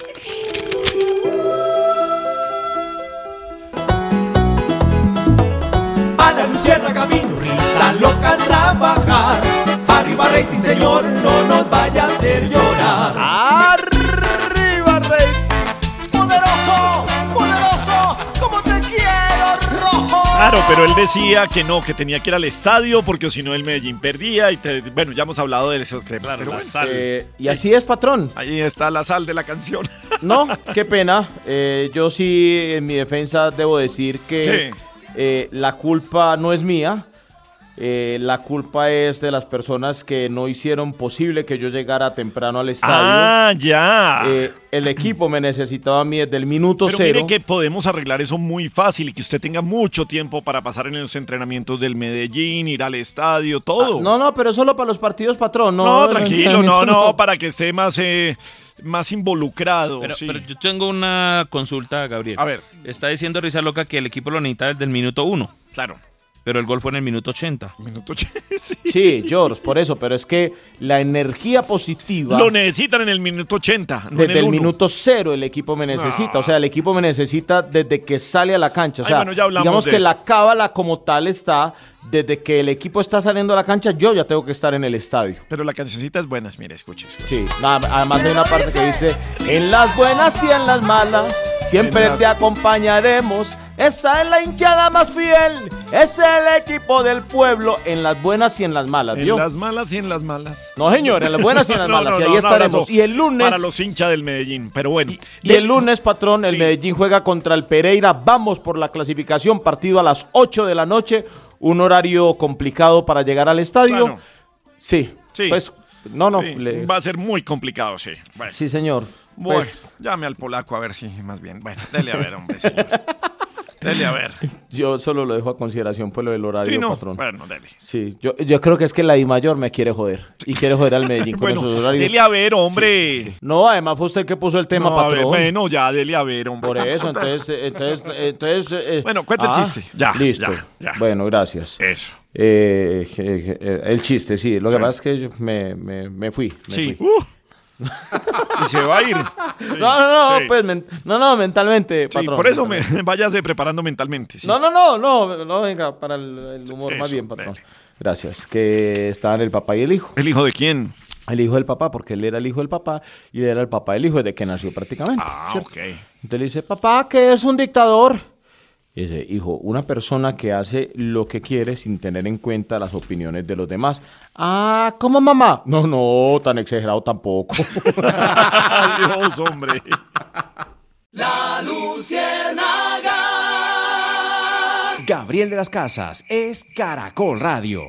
A la Luciérnaga vino risa loca a trabajar. Arriba rating, señor, no nos vaya a hacer llorar. ¡Arriba rating! ¡Poderoso! ¡Poderoso! ¡Como te quiero, rojo! Claro, pero él decía que no, que tenía que ir al estadio porque si no el Medellín perdía y te, bueno, ya hemos hablado de eso. Claro, pero la bueno, sal. Eh, y sí. Así es, patrón. Ahí está la sal de la canción. No, qué pena. Eh, yo sí, en mi defensa, debo decir que eh, la culpa no es mía. Eh, la culpa es de las personas que no hicieron posible que yo llegara temprano al estadio. Ah, ya. Eh, el equipo me necesitaba a mí desde el minuto Pero cero. mire que podemos arreglar eso muy fácil y que usted tenga mucho tiempo para pasar en los entrenamientos del Medellín, ir al estadio, todo. Ah, no, no, pero solo para los partidos, patrón. No, no tranquilo, no, no, para que esté más, eh, más involucrado. Pero, sí. pero yo tengo una consulta, Gabriel. A ver. Está diciendo Risa Loca que el equipo lo necesita desde el minuto uno. Claro. Pero el gol fue en el minuto ochenta. Minuto ochenta, sí. Sí, George, por eso, pero es que la energía positiva... Lo necesitan en el minuto ochenta, no Desde en el, el uno. minuto cero el equipo me necesita. No. O sea, el equipo me necesita desde que sale a la cancha. O sea, Ay, bueno, ya hablamos digamos de que eso. la cábala como tal está... Desde que el equipo está saliendo a la cancha, yo ya tengo que estar en el estadio. Pero la cancioncita es buena, mire, escuche, escuche. Sí, nada, además hay una parte que dice: en las buenas y en las malas, siempre las... te acompañaremos. Esa es la hinchada más fiel, es el equipo del pueblo, en las buenas y en las malas. En ¿vio? las malas y en las malas. No, señor, en las buenas y en las no, malas, no, y ahí no, estaremos. No, y el lunes... Para los hinchas del Medellín, pero bueno. Y, y el lunes, patrón, el sí. Medellín juega contra el Pereira. Vamos por la clasificación, partido a las ocho de la noche. Un horario complicado para llegar al estadio. Bueno, sí, sí, pues No, no. Sí, le- Va a ser muy complicado, sí. Bueno. Sí, señor. Bueno, Pues- llame al polaco a ver si, más bien. Bueno, dele a ver, hombre, señor. Dele a ver. Yo solo lo dejo a consideración por lo del horario, Sí, no. patrón. Bueno, dele. Sí, yo, yo creo que es que la I mayor me quiere joder. Y quiere joder al Medellín con Bueno, esos horarios. dele a ver, hombre. Sí, sí. No, además fue usted el que puso el tema, No, a ver, patrón. bueno, ya, dele a ver, hombre. Por eso, entonces, eh, entonces, eh, entonces. eh, Bueno, cuenta el chiste. Ya, Listo. ya, ya. Bueno, gracias. Eso. Eh, eh, eh, el chiste, sí. Lo que Sí. pasa es que yo me, me, me fui. me Sí. fui. Uh. Y se va a ir. Sí, No, no, no, sí. pues, men- no, no, mentalmente, Sí, patrón. por eso me, mentalmente. váyase preparando mentalmente. sí. No, no, no, no, no, venga, para el, el humor, más Eso, bien, patrón. Gracias. Que estaban el papá y el hijo. ¿El hijo de quién? El hijo del papá, porque él era el hijo del papá y él era el papá del hijo desde que nació prácticamente. Ah, ¿cierto? ok. Entonces le dice, papá, ¿qué es un dictador? Y dice, hijo, una persona que hace lo que quiere sin tener en cuenta las opiniones de los demás. Ah, ¿cómo mamá? No, no, tan exagerado tampoco. Adiós, hombre. La Luciérnaga. Gabriel de las Casas es Caracol Radio.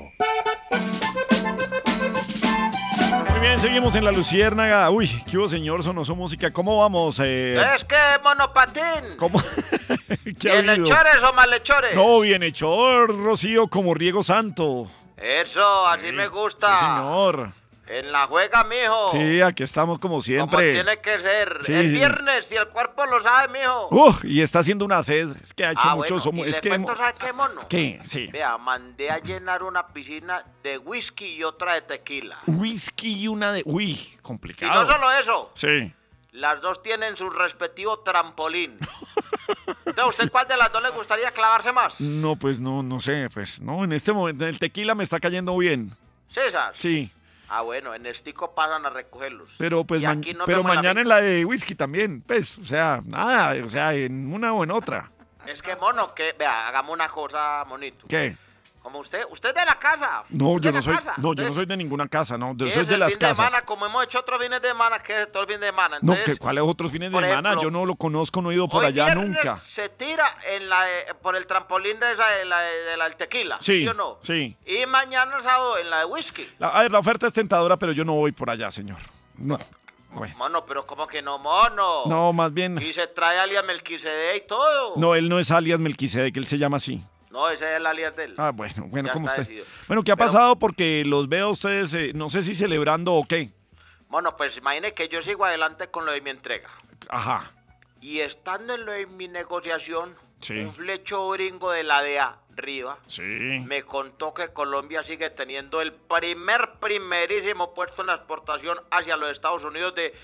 Muy bien, seguimos en La Luciérnaga. Uy, ¿qué hubo, señor Sonoso Música? ¿Cómo vamos? Eh, Es que monopatín. ¿Cómo? ¿Qué ha habido? ¿Bienhechores o malhechores? No, bienhechor, Rocío, como Riego Santo. Eso, así me gusta. Sí, señor. En la juega, mijo. Sí, aquí estamos como Como siempre. tiene que ser. Sí, el sí. viernes, y el cuerpo lo sabe, mijo. Uf, y está haciendo una sed. Es que ha hecho Ah, mucho bueno, somo- y Es le que. cuento, ¿sabe qué, mono? ¿Qué? Sí. Vea, mandé a llenar una piscina de whisky y otra de tequila. Whisky y una de. Uy, Y complicado. no solo eso, Sí. las dos tienen su respectivo trampolín. Entonces, ¿usted cuál de las dos le gustaría clavarse más? No, pues no, no sé, pues no, en este momento el tequila me está cayendo bien. César. Sí, Ah, bueno, en Estico pasan a recogerlos. pero pues Y ma- aquí nos pero vemos en la mañana en la de whisky también, pues, o sea, nada, o sea, en una o en otra. Es que, mono, que, vea, hagamos una cosa, monito. ¿Qué? Como usted, usted es de la casa. No, Usted yo de no la soy, casa. no, yo Usted- no soy de ninguna casa, no, yo ¿Qué soy es de el las fin casas. De semana, como hemos hecho otros fines de semana, que es todo el fin de semana. No, Entonces, que ¿cuáles otros fines de por semana? ejemplo, Yo no lo conozco, no he ido por hoy allá viernes nunca. se tira en la, de- por el trampolín de esa, de la, de la del tequila. Sí, o no? sí. Y mañana sábado en la de whisky. La- a ver, la oferta es tentadora, pero yo no voy por allá, señor. No. Bueno. Mono, pero ¿cómo que no, mono? No, más bien. Y se trae alias Melquisede y todo. No, él no es alias Melquisedec, él se llama así. No, ese es el alias de él. Ah, bueno, bueno, Ya como está usted. decidido. Bueno, ¿qué ha Pero- pasado? Porque los veo a ustedes, eh, no sé si celebrando o qué. Bueno, pues imagine que yo sigo adelante con lo de mi entrega. Ajá. Y estando en lo de mi negociación, Sí. un flecho gringo de la D E A, Riva, Sí. me contó que Colombia sigue teniendo el primer, primerísimo puesto en la exportación hacia los Estados Unidos de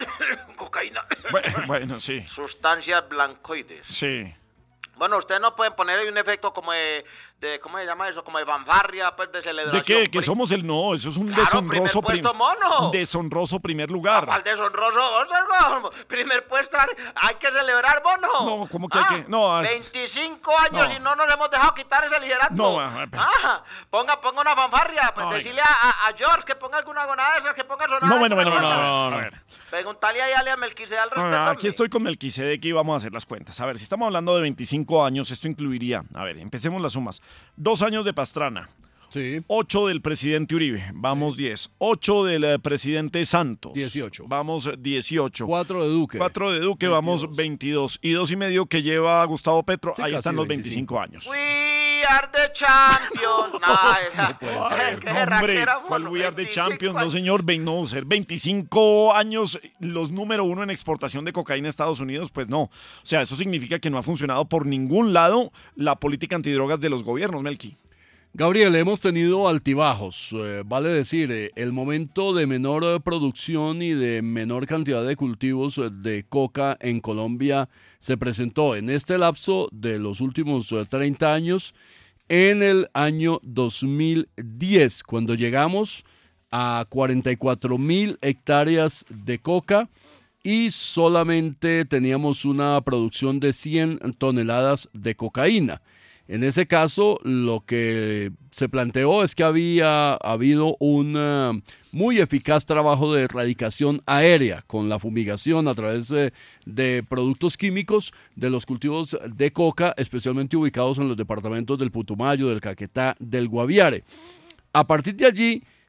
cocaína. Bueno, bueno, sí. Sustancias blancoides. Sí. Bueno, ustedes no pueden poner ahí un efecto como de, de ¿cómo se llama eso? Como de fanfarria, pues, de celebración. ¿De qué? Que somos el no, eso es un Claro, deshonroso primer puesto, prim- mono. deshonroso primer lugar. Al deshonroso, Osvaldo, primer puesto, hay que celebrar, mono. No, ¿cómo que hay que? No, es- veinticinco años No. y no nos hemos dejado quitar ese liderato. No, a ver. Ah, ponga, ponga una fanfarria, pues No, decirle a, a- a George que ponga alguna gonada de esas, que ponga sonar. No, bueno, bueno, alguna bueno, cosa. no, no, a ver. Preguntale ahí a Alia Melquisede al No, respecto. no, aquí hombre. estoy con Melquisedec y vamos a hacer las cuentas. A ver, si estamos hablando de veinticinco años, esto incluiría, a ver, empecemos las sumas. Dos años de Pastrana. Sí. Ocho del presidente Uribe, vamos diez. Ocho del eh, presidente Santos. dieciocho. Vamos eh, dieciocho. Cuatro de Duque. Cuatro de Duque, vamos veintidós. Y dos y medio que lleva Gustavo Petro, Sí, ahí casi están los veinticinco. veinticinco años. We are the champions. No, esa- puede Ay, ser. qué No, hombre, berraquera, ¿cuál mono, We Are the veinticinco Champions? No, años. señor, ven, no, ser veinticinco años, los número uno en exportación de cocaína a Estados Unidos, pues no. O sea, eso significa que no ha funcionado por ningún lado la política antidrogas de los gobiernos, Melqui. Gabriel, hemos tenido altibajos, eh, vale decir, eh, el momento de menor eh, producción y de menor cantidad de cultivos eh, de coca en Colombia se presentó en este lapso de los últimos eh, treinta años, en el año dos mil diez, cuando llegamos a cuarenta y cuatro mil hectáreas de coca y solamente teníamos una producción de cien toneladas de cocaína. En ese caso, lo que se planteó es que había habido un uh, muy eficaz trabajo de erradicación aérea con la fumigación a través de, de productos químicos de los cultivos de coca, especialmente ubicados en los departamentos del Putumayo, del Caquetá, del Guaviare. A partir de allí,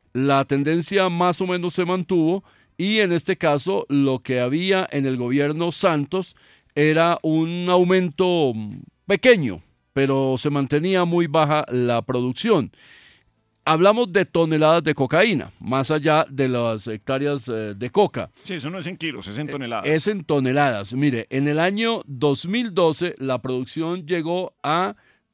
la tendencia más o menos se mantuvo y en este caso lo que había en el gobierno Santos era un aumento pequeño, pero se mantenía muy baja la producción. Hablamos de toneladas de cocaína, más allá de las hectáreas eh, de coca. Sí, eso no es en kilos, es en toneladas. Es en toneladas. Mire, en el año dos mil doce la producción llegó a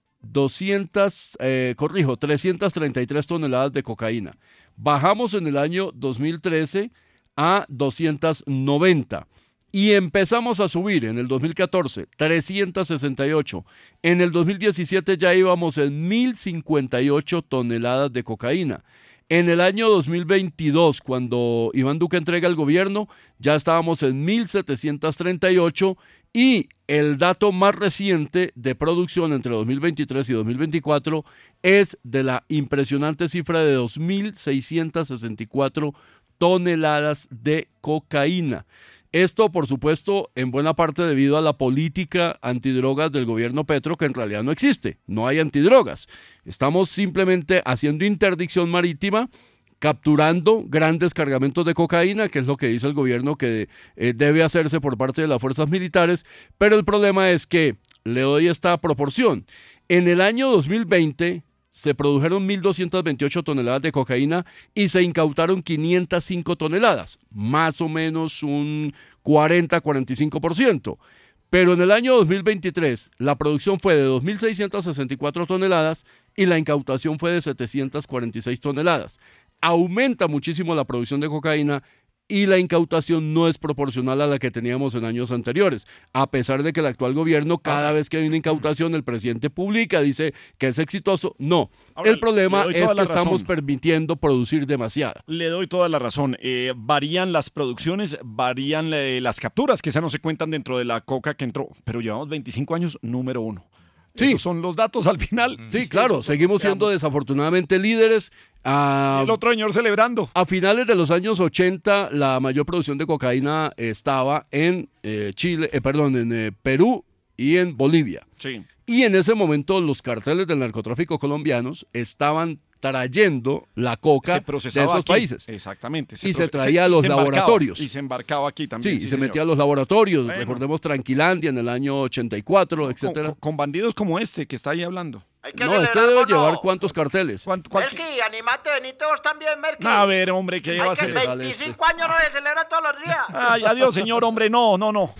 doscientas, eh, corrijo, trescientas treinta y tres toneladas de cocaína. Bajamos en el año dos mil trece a doscientas noventa. Y empezamos a subir en el dos mil catorce, trescientas sesenta y ocho. En el dos mil diecisiete ya íbamos en mil cincuenta y ocho toneladas de cocaína. En el año dos mil veintidós, cuando Iván Duque entrega el gobierno, ya estábamos en mil setecientas treinta y ocho y el dato más reciente de producción entre dos mil veintitrés y dos mil veinticuatro es de la impresionante cifra de dos mil seiscientas sesenta y cuatro toneladas de cocaína. Esto, por supuesto, en buena parte debido a la política antidrogas del gobierno Petro, que en realidad no existe, no hay antidrogas. Estamos simplemente haciendo interdicción marítima, capturando grandes cargamentos de cocaína, que es lo que dice el gobierno que eh, debe hacerse por parte de las fuerzas militares, pero el problema es que, le doy esta proporción, en el año dos mil veinte se produjeron mil doscientas veintiocho toneladas de cocaína y se incautaron quinientas cinco toneladas, más o menos un cuarenta a cuarenta y cinco por ciento. Pero en el año dos mil veintitrés la producción fue de dos mil seiscientas sesenta y cuatro toneladas y la incautación fue de setecientas cuarenta y seis toneladas. Aumenta muchísimo la producción de cocaína y la incautación no es proporcional a la que teníamos en años anteriores, a pesar de que el actual gobierno, cada vez que hay una incautación, el presidente publica, dice que es exitoso. No, Ahora, el problema es que estamos estamos permitiendo producir demasiada. Le doy toda la razón. Eh, varían las producciones, varían eh, las capturas, que esas no se cuentan dentro de la coca que entró, pero llevamos veinticinco años número uno. Sí. Esos son los datos al final. Sí, claro, seguimos siendo desafortunadamente líderes. A, el otro señor celebrando. A finales de los años ochenta, la mayor producción de cocaína estaba en eh, Chile, eh, perdón, en eh, Perú y en Bolivia. Sí. Y en ese momento los carteles del narcotráfico colombianos estaban trayendo la coca se de esos aquí. países. Exactamente. Se y se traía se, a los se laboratorios. Y se embarcaba aquí también. Sí, sí y se señor. metía a los laboratorios. Bueno. Recordemos Tranquilandia en el año ochenta y cuatro, etcétera. Con, con bandidos como este que está ahí hablando. No, este debe llevar cuántos carteles. ¿Cuánto, cuánto? Merky, animate, venite vos también, Merky. A ver, hombre, ¿qué va a hacer? veinticinco este. años no se celebra todos los días. Ay, adiós, señor, hombre, no, no, no.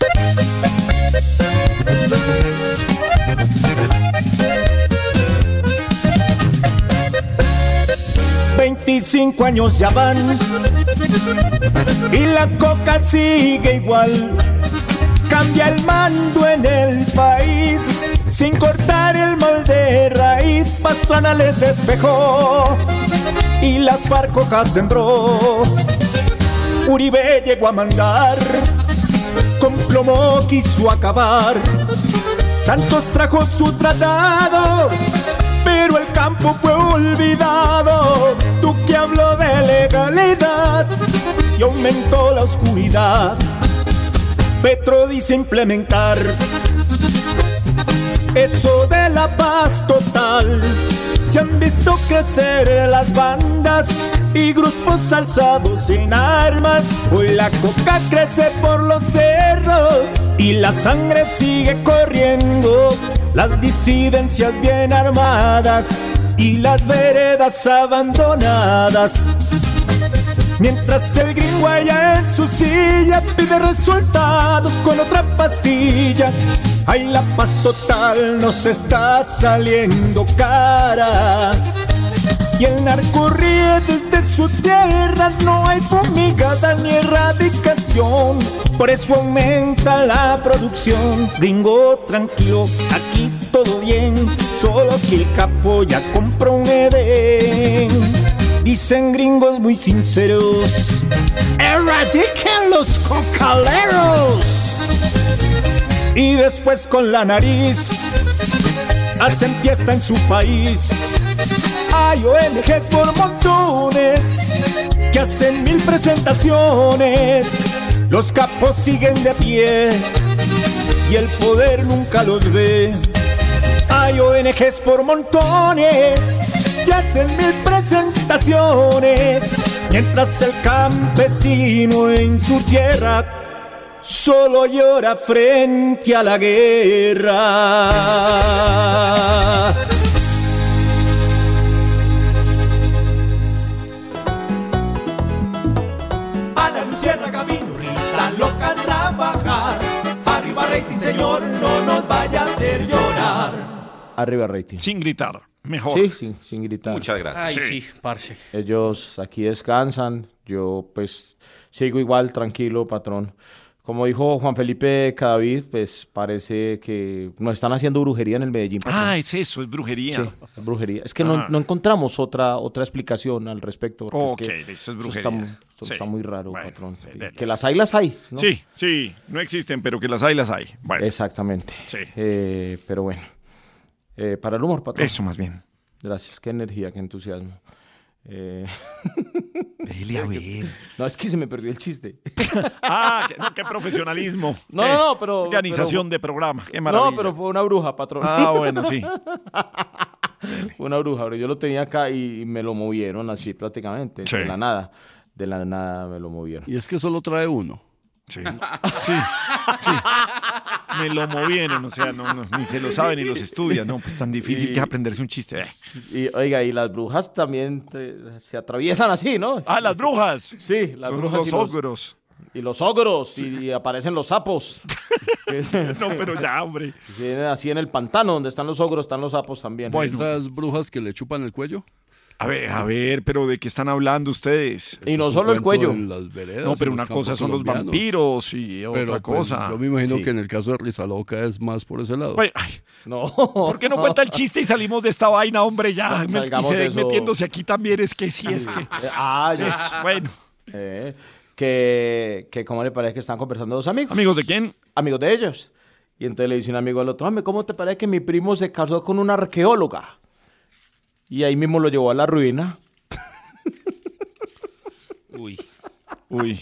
veinticinco años ya van y la coca sigue igual. Cambia el mando en el país sin cortar el molde raíz. Pastrana les despejó y las FARC coca sembró. Uribe llegó a mandar, con plomo quiso acabar. Santos trajo su tratado, pero el campo fue olvidado. Duque habló de legalidad y aumentó la oscuridad. Petro dice implementar eso de la paz total. Se han visto crecer las bandas y grupos alzados en armas. Hoy la coca crece por los cerros y la sangre sigue corriendo. Las disidencias bien armadas y las veredas abandonadas. Mientras el gringo allá en su silla pide resultados con otra pastilla. Ay, la paz total nos está saliendo cara. Y el narco ríe desde su tierra, no hay fumigada ni erradicación. Por eso aumenta la producción. Gringo tranquilo, aquí todo bien, solo que el capo ya compró un Edén. Dicen gringos muy sinceros, erradiquen los cocaleros. Y después con la nariz hacen fiesta en su país. Hay O N Ges por montones que hacen mil presentaciones. Los capos siguen de pie y el poder nunca los ve. Hay O N Ges por montones se hacen mil presentaciones, mientras el campesino en su tierra solo llora frente a la guerra. Ana Luciérnaga vino, risa loca a trabajar. Arriba rating, señor, no nos vaya a hacer llorar. Arriba rating. Sin gritar, mejor. Sí, sin, sin gritar. Muchas gracias. Ay, sí, parce. Ellos aquí descansan, yo pues sigo igual, tranquilo, patrón. Como dijo Juan Felipe Cadavid, pues parece que nos están haciendo brujería en el Medellín, patrón. Ah, es eso, es brujería. Sí, es brujería. Es que no, Ah. no encontramos otra, otra explicación al respecto. porque Ok, es que eso es Está, brujería. mu- eso Sí. está muy raro, Bueno, patrón. sí, Y dele. que las hay, las hay, ¿no? Sí, sí, no existen, pero que las hay, las hay. Bueno, Exactamente. Sí. Eh, pero bueno. Eh, para el humor, patrón. eso más bien. Gracias, qué energía, qué entusiasmo. Eh... Dele a ver. No, es que se me perdió el chiste. Ah, qué, no, qué profesionalismo. No, Qué no, no, pero- Organización pero- de programa, qué maravilla. No, pero fue una bruja, patrón. Ah, bueno, sí. Fue una bruja, pero yo lo tenía acá y me lo movieron así prácticamente, Sí. de la nada. De la nada me lo movieron. Y es que solo trae uno. Sí. Sí. Sí. Me lo movieron, o sea, no, no, ni se lo sabe ni los estudia, no, pues tan difícil Y- que es aprenderse un chiste. Eh. Y oiga, y las brujas también te- se atraviesan así, ¿no? Ah, las brujas. Sí, las Son brujas los y los ogros. Y los ogros, y, y aparecen los sapos. No, pero ya, hombre. Vienen así en el pantano, donde están los ogros, están los sapos también. Esas brujas que le chupan el cuello. A ver, a ver, pero ¿de qué están hablando ustedes? Y no Es un solo el cuento cuello. en las veredas, No, pero en una los campos cosa son los colombianos. vampiros y otra Pero, pues, cosa. yo me imagino Sí. que en el caso de Rizaloca es más por ese lado. Bueno, ay, No. ¿por qué no cuenta el chiste y salimos de esta vaina, hombre? Ya, Sal- salgamos de Melquisedec eso. metiéndose aquí también, es que sí, es que... Eh, Ah, ya. Es, bueno. Eh, que, que cómo le parece que están conversando dos amigos. ¿Amigos de quién? Amigos de ellos. Y entonces le dice un amigo al otro, hombre, ¿cómo te parece que mi primo se casó con una arqueóloga? Y ahí mismo lo llevó a la ruina. Uy. Uy.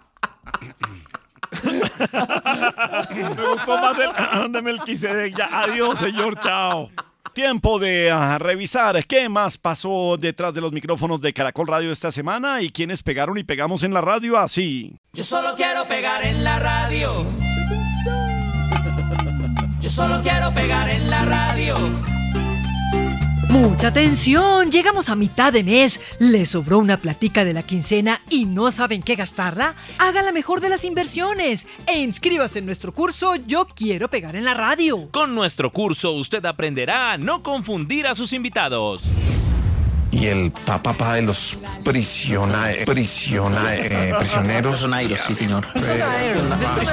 Me gustó más el de Melquisedec. Ya, adiós, señor, chao. Tiempo de ah, revisar qué más pasó detrás de los micrófonos de Caracol Radio esta semana y quiénes pegaron y pegamos en la radio así. Yo solo quiero pegar en la radio. Yo solo quiero pegar en la radio. Mucha atención, llegamos a mitad de mes, ¿le sobró una platica de la quincena y no saben qué gastarla? Haga la mejor de las inversiones e inscríbase en nuestro curso Yo Quiero Pegar en la Radio. Con nuestro curso usted aprenderá a no confundir a sus invitados. Y el papá de los prisiona, prisiona, eh, prisioneros. Prisioneros, sí, señor. Prisioneiros.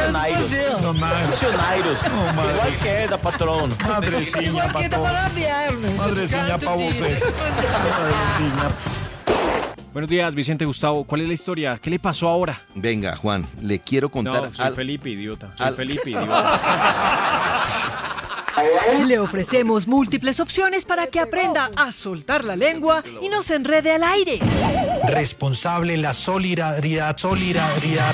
Igual queda, patrón. Madreciña, patrón. Madreciña pa' você. Buenos días, Vicente Gustavo. ¿Cuál es la historia? ¿Qué le pasó ahora? Venga, Juan, le quiero contar No, soy al- Felipe, idiota. Soy al- Felipe, idiota. Le ofrecemos múltiples opciones para que aprenda a soltar la lengua y no se enrede al aire. Responsable la solidaridad, solidaridad.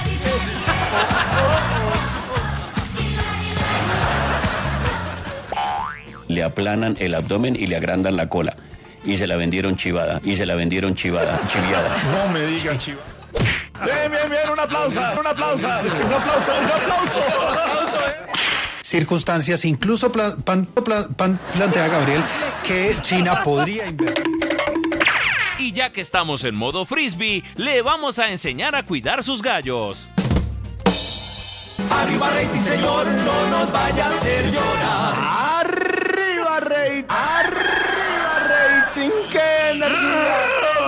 Le aplanan el abdomen y le agrandan la cola. Y se la vendieron chivada. Y se la vendieron chivada. Chiviada. No me digan, chiva. Bien, bien, bien, un aplauso, un aplauso. Es que un aplauso, un aplauso. Un aplauso, eh. Circunstancias, incluso plan- pan- plan- pan- plantea Gabriel que China podría invertir. Y ya que estamos en modo frisbee, le vamos a enseñar a cuidar sus gallos. Arriba rating, señor, no nos vaya a hacer llorar. Arriba rating, arriba rating, qué energía.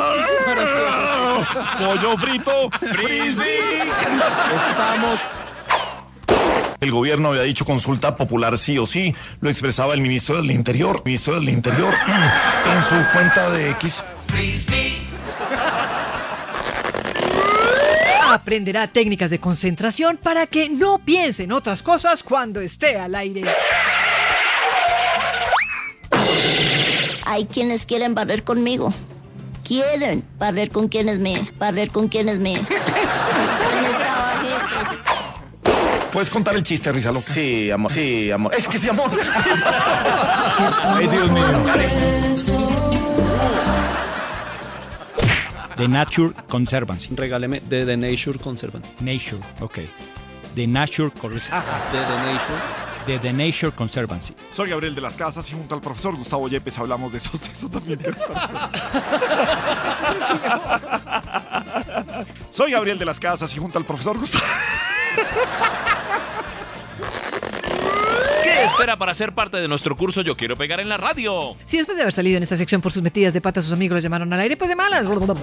Pollo frito, frisbee. Estamos. El gobierno había dicho consulta popular sí o sí, lo expresaba el ministro del Interior, ministro del Interior, en su cuenta de X. Aprenderá técnicas de concentración para que no piense en otras cosas cuando esté al aire. Hay quienes quieren barrer conmigo. Quieren barrer con quienes me, barrer con quienes me. ¿Puedes contar el chiste, Risa Loca? Sí, amor. Sí, amor. Es que sí, amor. Ay, Dios mío. The Nature Conservancy. Regáleme de The Nature Conservancy. Nature, ok. The Nature Conservancy. De The Nature. De The Nature Conservancy. Soy Gabriel de las Casas y junto al profesor Gustavo Yepes hablamos de esos textos también. Soy Gabriel de las Casas y junto al profesor Gustavo... ¿Qué espera para ser parte de nuestro curso Yo Quiero Pegar en la Radio? Si después de haber salido en esta sección por sus metidas de pata sus amigos los llamaron al aire, pues de malas.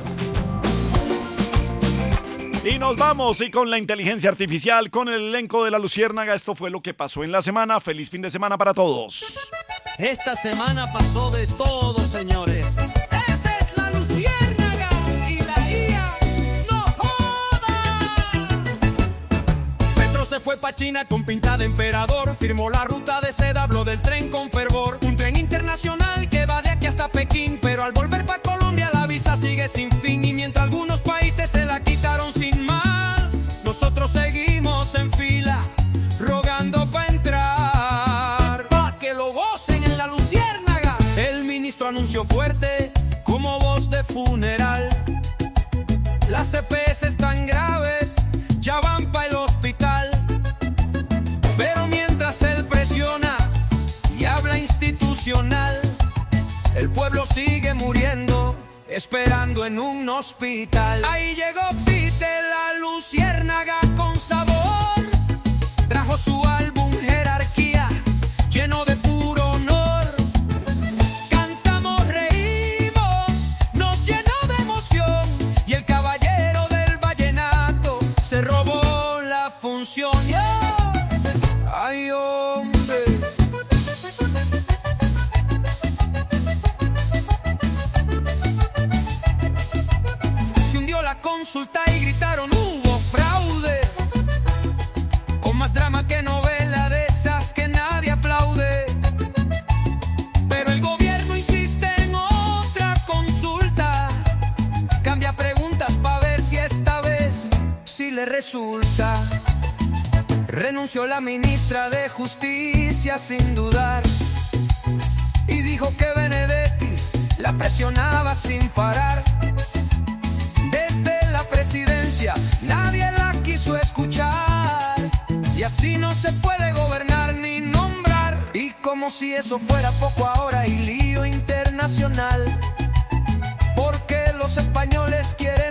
Y nos vamos, y con la inteligencia artificial, con el elenco de La Luciérnaga, esto fue lo que pasó en la semana. Feliz fin de semana para todos. Esta semana pasó de todo, señores. Esa es la Luciérnaga y la I A no joda. Petro se fue pa' China con pinta de emperador. Firmó la ruta de seda, habló del tren con fervor. Un tren internacional que va de aquí hasta Pekín. Pero al volver pa' Colombia la visa sigue sin fin. Y mientras algunos países se la quitaron sin más, nosotros seguimos en fila, rogando pa' entrar. Pa' que lo gocen en la Luciérnaga. El ministro anunció fuerte como voz de funeral. Las C P S están graves, ya van pa' el hospital. Pero mientras él presiona y habla institucional, el pueblo sigue muriendo, esperando en un hospital. Ahí llegó Pite, la Luciérnaga con sabor. Trajo su álbum Jerarquía, lleno de puro honor. Cantamos, reímos, nos llenó de emoción. Y el caballero del vallenato se robó la función. Ay, hombre. Consulta y gritaron hubo fraude, con más drama que novela de esas que nadie aplaude. Pero el gobierno insiste en otra consulta, cambia preguntas pa' ver si esta vez sí le resulta. Renunció la ministra de Justicia sin dudar y dijo que Benedetti la presionaba sin parar. Desde la presidencia nadie la quiso escuchar, y así no se puede gobernar ni nombrar. Y como si eso fuera poco, ahora hay lío internacional, porque los españoles quieren